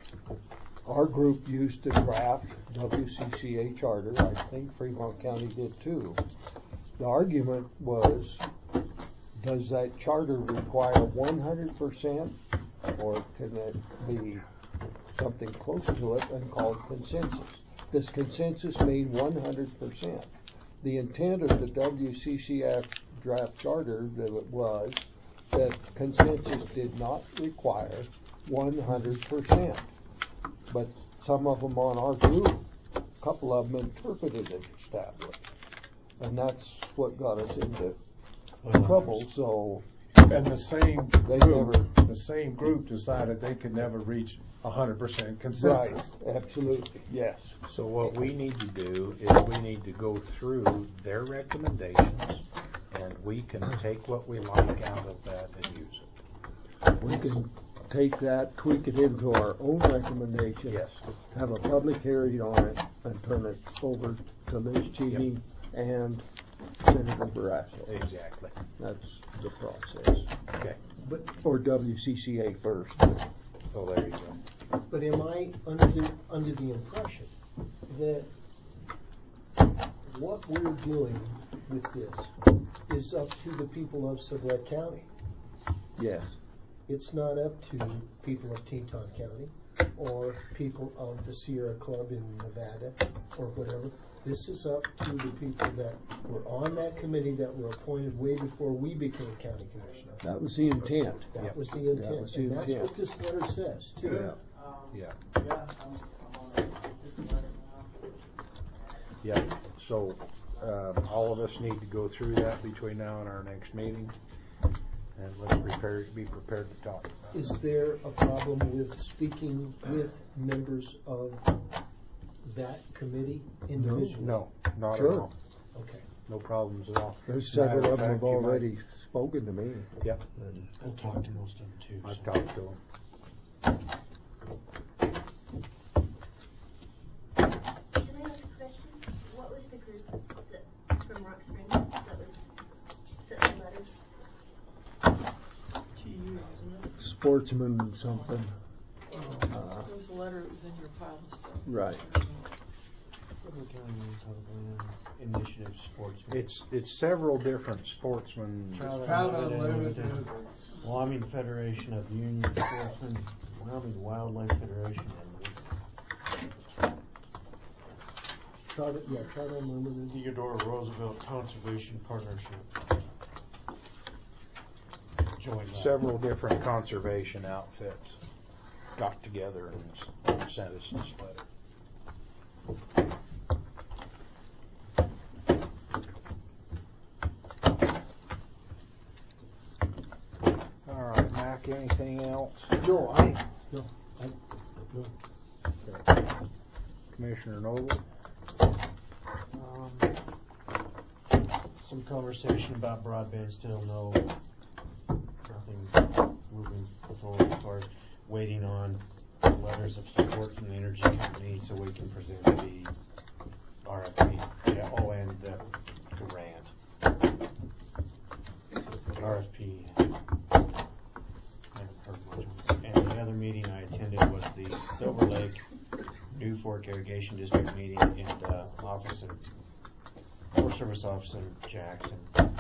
our group used to draft W C C A charter. I think Fremont County did too. The argument was, does that charter require one hundred percent, or can it be something close to it and called consensus? Does consensus mean one hundred percent? The intent of the W C C F draft charter that it was that consensus did not require one hundred percent. But some of them on our group, a couple of them interpreted it that way. And that's what got us into trouble, so And the same They group, never- the same group decided they could never reach a hundred percent consensus. right, absolutely, yes. So what we need to do is we need to go through their recommendations, and we can take what we like out of that and use it. We can take that, tweak it into our own recommendation. Yes. Have a public hearing on it and turn it over to Liz Cheney and Senator Barrasso. Exactly. That's the process. Okay. But, Or W C C A first. Oh, there you go. but am I under the, under the impression that what we're doing with this is up to the people of Sublette County? Yes. It's not up to people of Teton County or people of the Sierra Club in Nevada or whatever. This is up to the people that were on that committee that were appointed way before we became county commissioners. That was the intent. That Yep. was the That intent. was the And that's intent. what this letter says, too. Yeah. Yeah. So, um, all of us need to go through that between now and our next meeting, and let's prepare, be prepared to talk about it. Is there a problem with speaking with members of that committee individually? No, not at Sure. all. Okay. No problems at all. There's Matter several of them fact, have you might- already spoken to me. Yep. I'll talk to most of them too. I've so. talked to them. Can I ask a question? What was the group that, from Rock Springs that was sent the letter? To you, isn't it? Sportsman something. Uh, There was a letter that was in your pile of stuff. Right. Sublette County Public Lands Initiative Sportsman. It's, it's several different sportsmen. Trout Trout Unlimited. Unlimited. Wyoming Federation of Union Sportsmen, Wyoming Wildlife Federation, and Trout, yeah, Trout Unlimited. Theodore Roosevelt Conservation Partnership. Joined that. Several different conservation outfits got together and s- sent us this letter. All right, Mac, anything else? No, I, no, I, no. Commissioner Noble? Um, some conversation about broadband, still no, nothing moving forward as far as waiting on letters of support from the energy company so we can present the R F P. Yeah, oh, and the grant. R F P. Haven't heard much on it. And the other meeting I attended was the Silver Lake New Fork Irrigation District meeting in the office in Forest Service office in Jackson.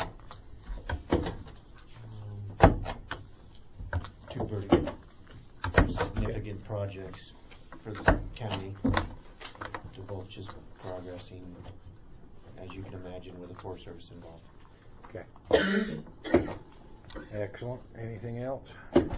Um, two very significant projects for the county. They're both just progressing, as you can imagine, with the Forest Service involved. Okay. Excellent. Anything else?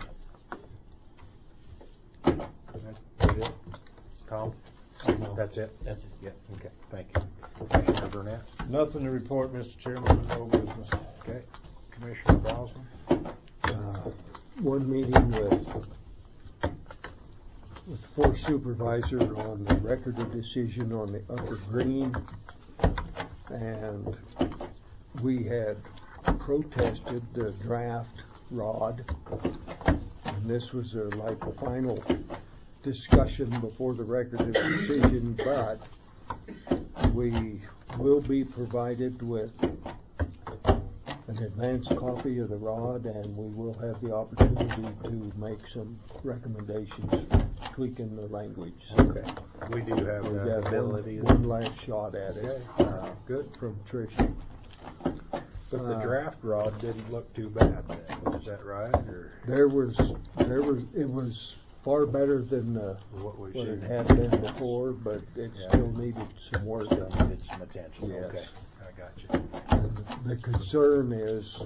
That's it. Tom? No. That's it? That's it. Yeah, okay, thank you. Commissioner Burnett? Nothing to report, Mister Chairman. No business. Okay. Commissioner Brosnan? Uh, one meeting with with the forest supervisor on the record of decision on the Upper Green, and we had protested the draft rod, and this was a, like a final discussion before the record of decision, but we will be provided with an advanced copy of the rod, and we will have the opportunity to make some recommendations tweaking the language. Okay. We do have We've that got ability. one, one last shot at it. Okay. uh, Good. from Tricia. But the Uh, draft rod didn't look too bad then, is that right, or There was, there was, it was far better than uh, what we've what seen? it had been before, but it Yeah. still needed some work. Still needed some attention, Yes. okay, I got you. And the concern is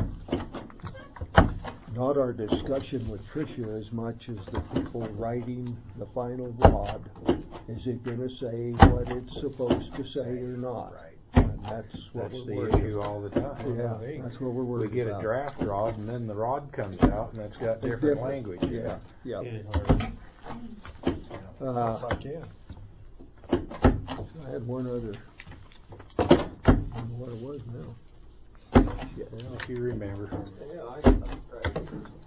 not our discussion with Tricia as much as the people writing the final rod. Is it gonna say what it's supposed to say or not? Right. And that's what That's we're the worried issue about. all the time. Yeah, that's what we're We worried get a about. draft rod and then the rod comes out and it's got It's different different. language. Yeah, yeah. Hit it hard. Uh, Yes, I can. I had one other, I don't know what it was now. Shit. Well, if you remember. Yeah, I got it right.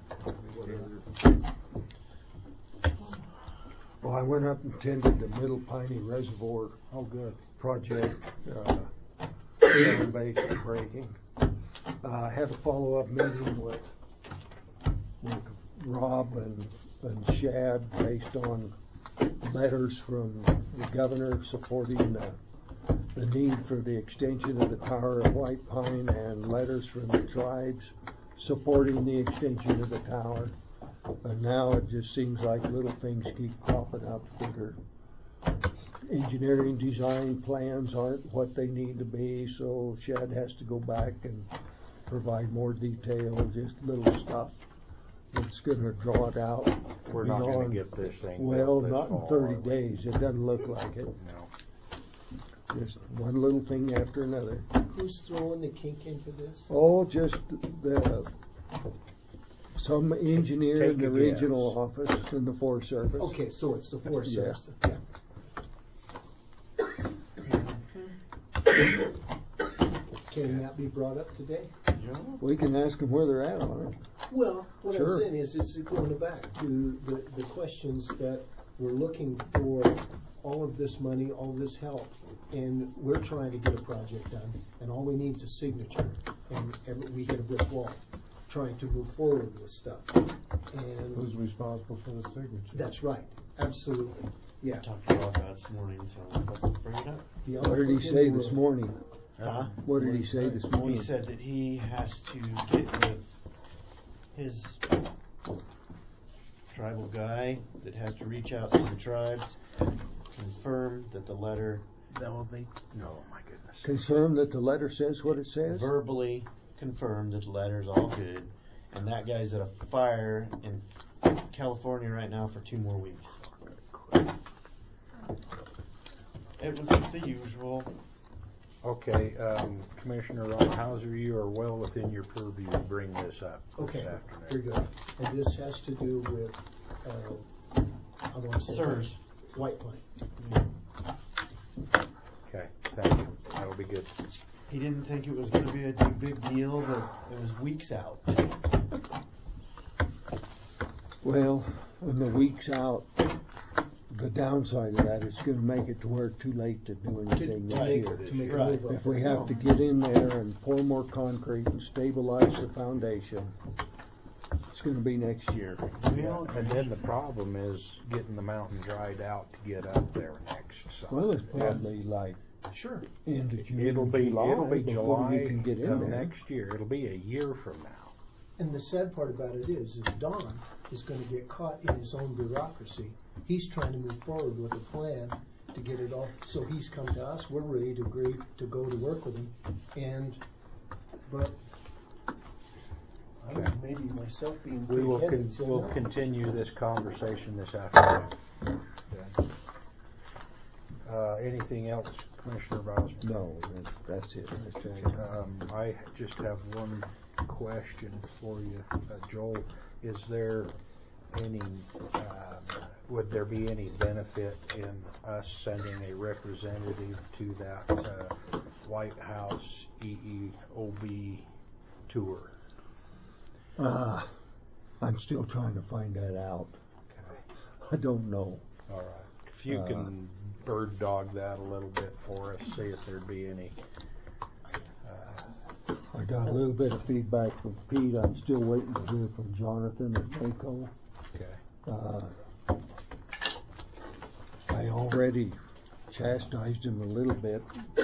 Well, I went up and attended the Middle Piney Reservoir Oh, good. project. Uh, on basic breaking. Uh, I had a follow-up meeting with, with Rob and, and Shad based on letters from the governor supporting the, the need for the extension of the tower of White Pine, and letters from the tribes supporting the extension of the tower. And now it just seems like little things keep popping up that are engineering design plans aren't what they need to be, so Shad has to go back and provide more detail, just little stuff that's gonna draw it out. We're not gonna beyond- get this thing Well, built this not in fall, thirty are we? days, it doesn't look like it. No. Just one little thing after another. Who's throwing the kink into this? Oh, just the, some engineer take in the a regional guess. office in the Forest Service. Okay, so it's the Forest Yeah. Service. Yeah. Can that be brought up today? We can ask them where they're at on it. Well, what Sure. I'm saying is, it's going back to the, the questions that we're looking for all of this money, all this help, and we're trying to get a project done, and all we need is a signature, and, and we hit a brick wall, trying to move forward with stuff. And Who's responsible for the signature? that's right, absolutely, yeah. I talked to Rob about it this morning, so let's bring it up. The What did he elephant in say the this room. morning? Huh? What did he say this morning? He said that he has to get with his tribal guy that has to reach out to the tribes, confirm that the letter No, they, no, my goodness. Confirm that the letter says what it says? verbally confirm that the letter's all good, and that guy's at a fire in California right now for two more weeks. It was the usual. Okay, um, Commissioner Ron Hauser, you are well within your purview to bring this up Okay, this very afternoon. good. And this has to do with, uh, I want to say. Sirs. White Pine. Okay, thank you. That'll be good. He didn't think it was going to be a too big deal, but it was weeks out. Well, when the week's out, the downside of that is going to make it to where it's too late to do anything To this make, year. to make a Right. move up. If we have to get in there and pour more concrete and stabilize the foundation, it's going to be next year. Well, And then the problem is getting the mountain dried out to get up there next summer. Well, it's probably like Sure. end of June, It'll be, July it'll be before July you can get in of there. next year. It'll be a year from now. And the sad part about it is, is Don is going to get caught in his own bureaucracy. He's trying to move forward with a plan to get it all. So he's come to us. We're ready to agree to go to work with him. And, but I don't, maybe myself being We will, con- big-headed, say we'll no. continue this conversation this afternoon. Okay. Uh, anything else, Commissioner Bosman? No, that- that's it. That's it. Um, I just have one question for you, uh, Joel. Is there any, um, would there be any benefit in us sending a representative to that uh, White House E E O B tour? Uh, I'm still trying to find that out. I don't know. All right. If you Uh, can bird dog that a little bit for us, see if there'd be any. Uh, I got a little bit of feedback from Pete. I'm still waiting to hear from Jonathan at NACO. okay. Uh, I already chastised him a little bit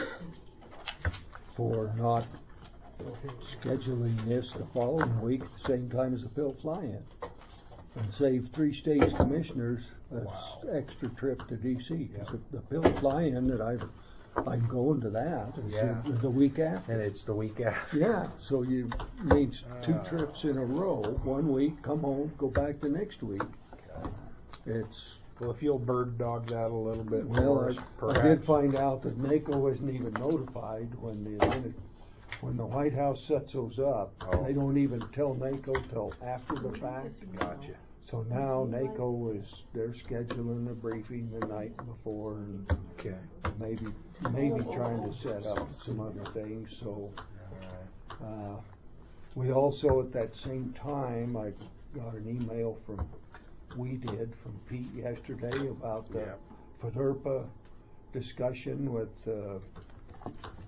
for not scheduling this the following week at the same time as the Phil fly-in, and save three states commissioners an Wow. extra trip to D C. Yeah. The, the Phil fly-in that I've, I'm going to that is Yeah. the, the week after. And it's the week after. Yeah, so you need two Ah. trips in a row. One week, come home, go back the next week. Okay. It's Well, if you'll bird dog that a little bit well, for us, I, perhaps. I did find out that NACO wasn't even notified when the when the White House sets those up. Oh. They don't even tell NACO till after the fact. Gotcha. So now NACO is they're scheduling a briefing the night before and Okay. maybe maybe trying to set up some other things. So. All right. Uh, we also, at that same time, I got an email from, we did, from Pete yesterday about the Yeah. FDRPA discussion with uh,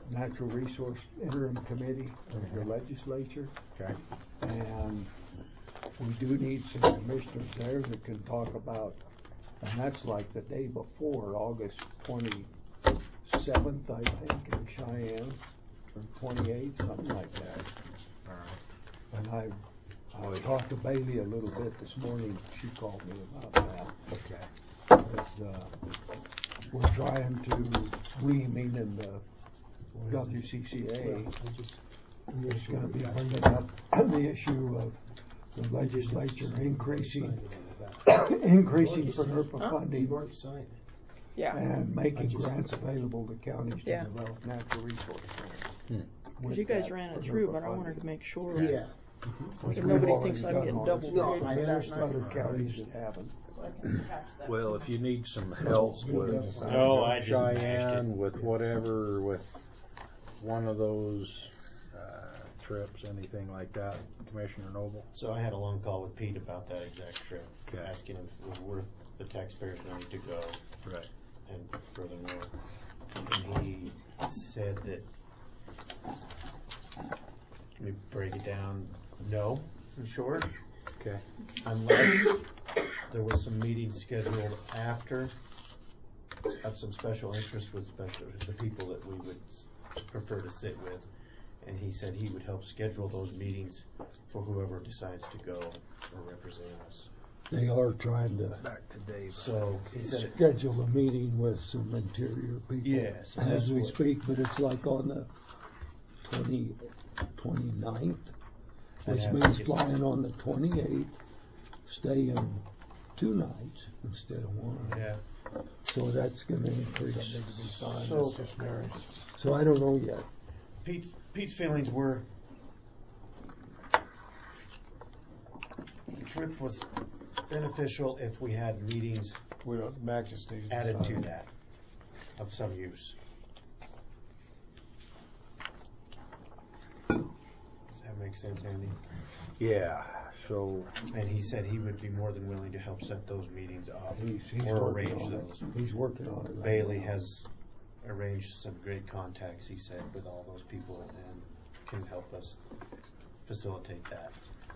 Natural Resource Interim Committee of the legislature. Okay. And we do need some commissioners there that can talk about, and that's like the day before, August twenty-seventh, I think, in Cheyenne, or twenty-eighth, something like that. All right. And I, I talked to Bailey a little bit this morning. She called me about that. Okay. But, uh, we're trying to, we meaning the W C C A, is going to be bringing up the issue of the legislature increasing, increasing for NERPA Huh? funding. You've already signed it. Yeah. And making grants available to counties to Yeah. develop natural resources. Hmm. Because you guys ran it through, but I wanted to make sure. Yeah. Which That we've nobody already thinks I'm done getting ours. double No, paid I for that There's night. other counties that haven't. Well, if you need some help with No, I just mashed Cheyenne, it. with whatever, with one of those uh, trips, anything like that, Commissioner Noble. So I had a long call with Pete about that exact trip, Okay. asking if it was worth the taxpayers' money to go Right. and furthermore. And he said that, let me break it down, no, in short, Okay. unless there was some meetings scheduled after of some special interest with special, the people that we would s- prefer to sit with. And he said he would help schedule those meetings for whoever decides to go or represent us. They are trying to Back to Dave. So he said, it- schedule a meeting with some interior people. Yes, and that's As we what- speak, but it's like on the twenty, twenty-ninth, I'd which have to means get- flying on the twenty-eighth, staying two nights instead of one. yeah. So that's gonna increase. So So I don't know yet. Pete's, Pete's feelings were the trip was beneficial if we had meetings We don't, Mac just needs to added to decide. that of some use. Does that make sense, Andy? Yeah. So And he said he would be more than willing to help set those meetings up He's, he's or working arrange on those. it. He's working on it. right Bailey now. has arranged some great contacts, he said, with all those people and can help us facilitate that.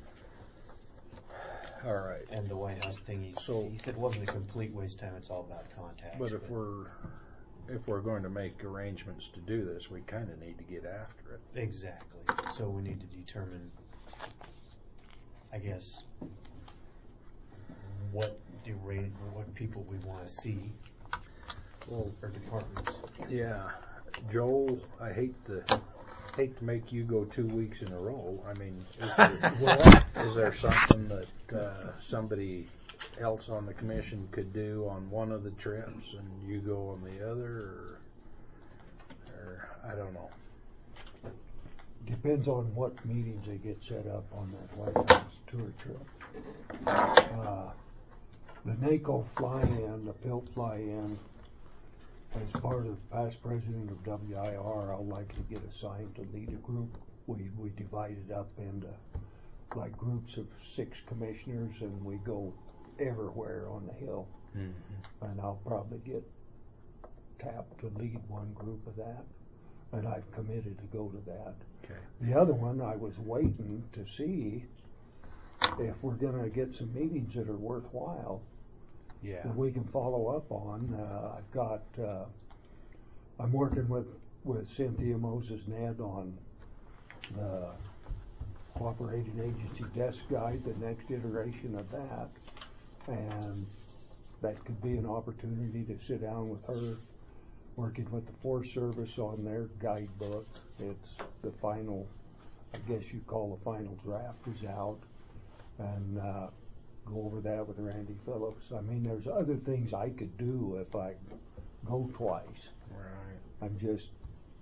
all right. And the White House thing, he, So- he said wasn't a complete waste of time, it's all about contacts. But if we're if we're going to make arrangements to do this, we kind of need to get after it. Exactly. So we need to determine, I guess, what the arra- what people we want to see, Well, or departments. yeah, Joel, I hate to hate to make you go two weeks in a row. I mean, is there, is there something that uh, somebody else on the commission could do on one of the trips and you go on the other, or, or I don't know. Depends on what meetings they get set up on that White House tour trip. Uh, the NACO fly-in, the P I L T fly-in, as part of past president of W I R, I'll likely get assigned to lead a group. We, we divide it up into like groups of six commissioners and we go everywhere on the Hill. Mm-hmm. And I'll probably get tapped to lead one group of that. And I've committed to go to that. Okay. The other one, I was waiting to see if we're gonna get some meetings that are worthwhile Yeah. that we can follow up on. Uh, I've got, uh, I'm working with, with Cynthia Moses Ned on the Cooperating Agency Desk Guide, the next iteration of that. And that could be an opportunity to sit down with her, working with the Forest Service on their guidebook. It's the final, I guess you call the final draft is out, and uh, go over that with Randy Phillips. I mean, there's other things I could do if I go twice. Right. I'm just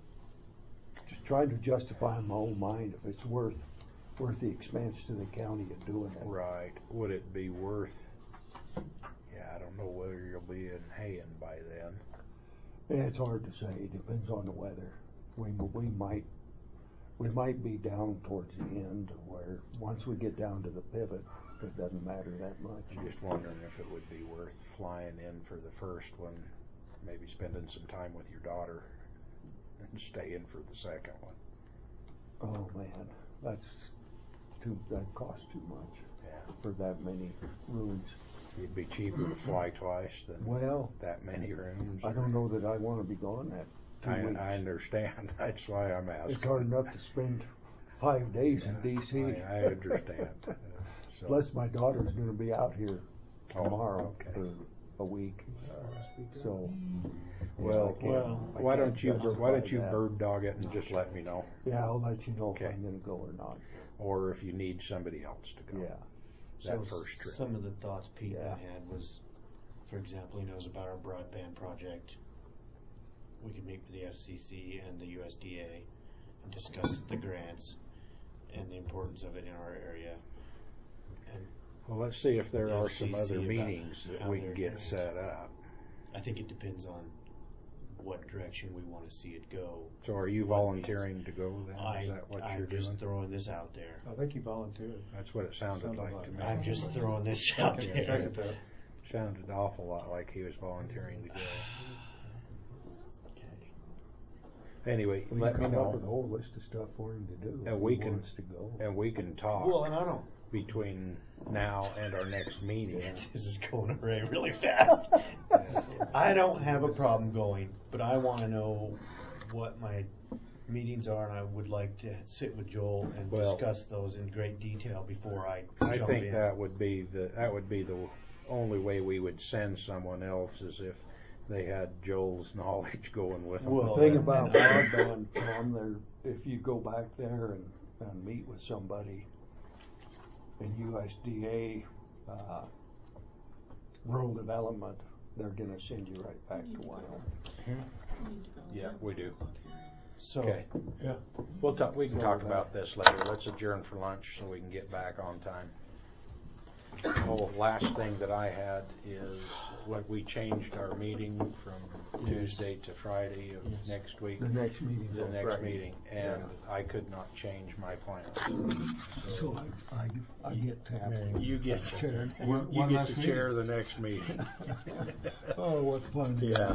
just trying to justify in my own mind if it's worth worth the expense to the county of doing it. Right. Would it be worth? Yeah, I don't know whether you'll be in Hayen by then. Yeah, it's hard to say. It depends on the weather. We we might we might be down towards the end where once we get down to the pivot, it doesn't matter that much. Just wondering if it would be worth flying in for the first one, maybe spending some time with your daughter. and stay in for the second one. Oh man, that's too, that costs too much Yeah. for that many rooms. It'd be cheaper to fly twice than Well, that many rooms. I don't know that I wanna be gone that two I, weeks. I understand. That's why I'm asking. It's hard enough to spend five days in D C. I, I understand. Uh, so- Plus, my daughter's gonna be out here Oh, tomorrow okay. for a week, so. Well, I can't- well, I why can't don't you justify why don't you that. bird dog it and just let me know, Yeah, I'll let you know Okay. if I'm gonna go or not. or if you need somebody else to go. Yeah. That So first trip. Some of the thoughts Pete Yeah. had was, for example, he knows about our broadband project. We could meet with the F C C and the U S D A and discuss the grants and the importance of it in our area. And Well, let's see if there The are some F C C other about meetings that how we can they're get doing set it. up. I think it depends on what direction we want to see it go. So, are you What volunteering to go then? I, Is that what I'm you're just doing? throwing this out there. I think you volunteered. That's what it sounded, Sounded like, like to it. me. I'm just throwing this out Okay, there. second that. Sounded an awful lot like he was volunteering to go. Anyway, We let can me come up with a know, whole list of stuff for him to do. And if we he can- wants to go. and we can talk Well, and I don't. between now and our next meeting. This is going away really fast. I don't have a problem going, but I want to know what my meetings are, and I would like to sit with Joel and Well- discuss those in great detail before I I jump think in. that would be the that would be the only way we would send someone else is if they had Joel's knowledge going with them. Well, The thing and- about and I- broadband, Tom, there, if you go back there and, and meet with somebody in U S D A, uh, rural development, they're gonna send you right back to Wyoming. Yeah, we do. So, Okay. Yeah. We'll talk. We can So talk that- about this later. Let's adjourn for lunch so we can get back on time. Oh, last thing that I had is what we changed our meeting from Tuesday to Friday of Yes. next week. The next meeting. The next meeting, and I could not change my plans. So I, I, I get tapped. You get Chair. you, One- you one get last to meeting? chair the next meeting. Oh, what fun. Yeah.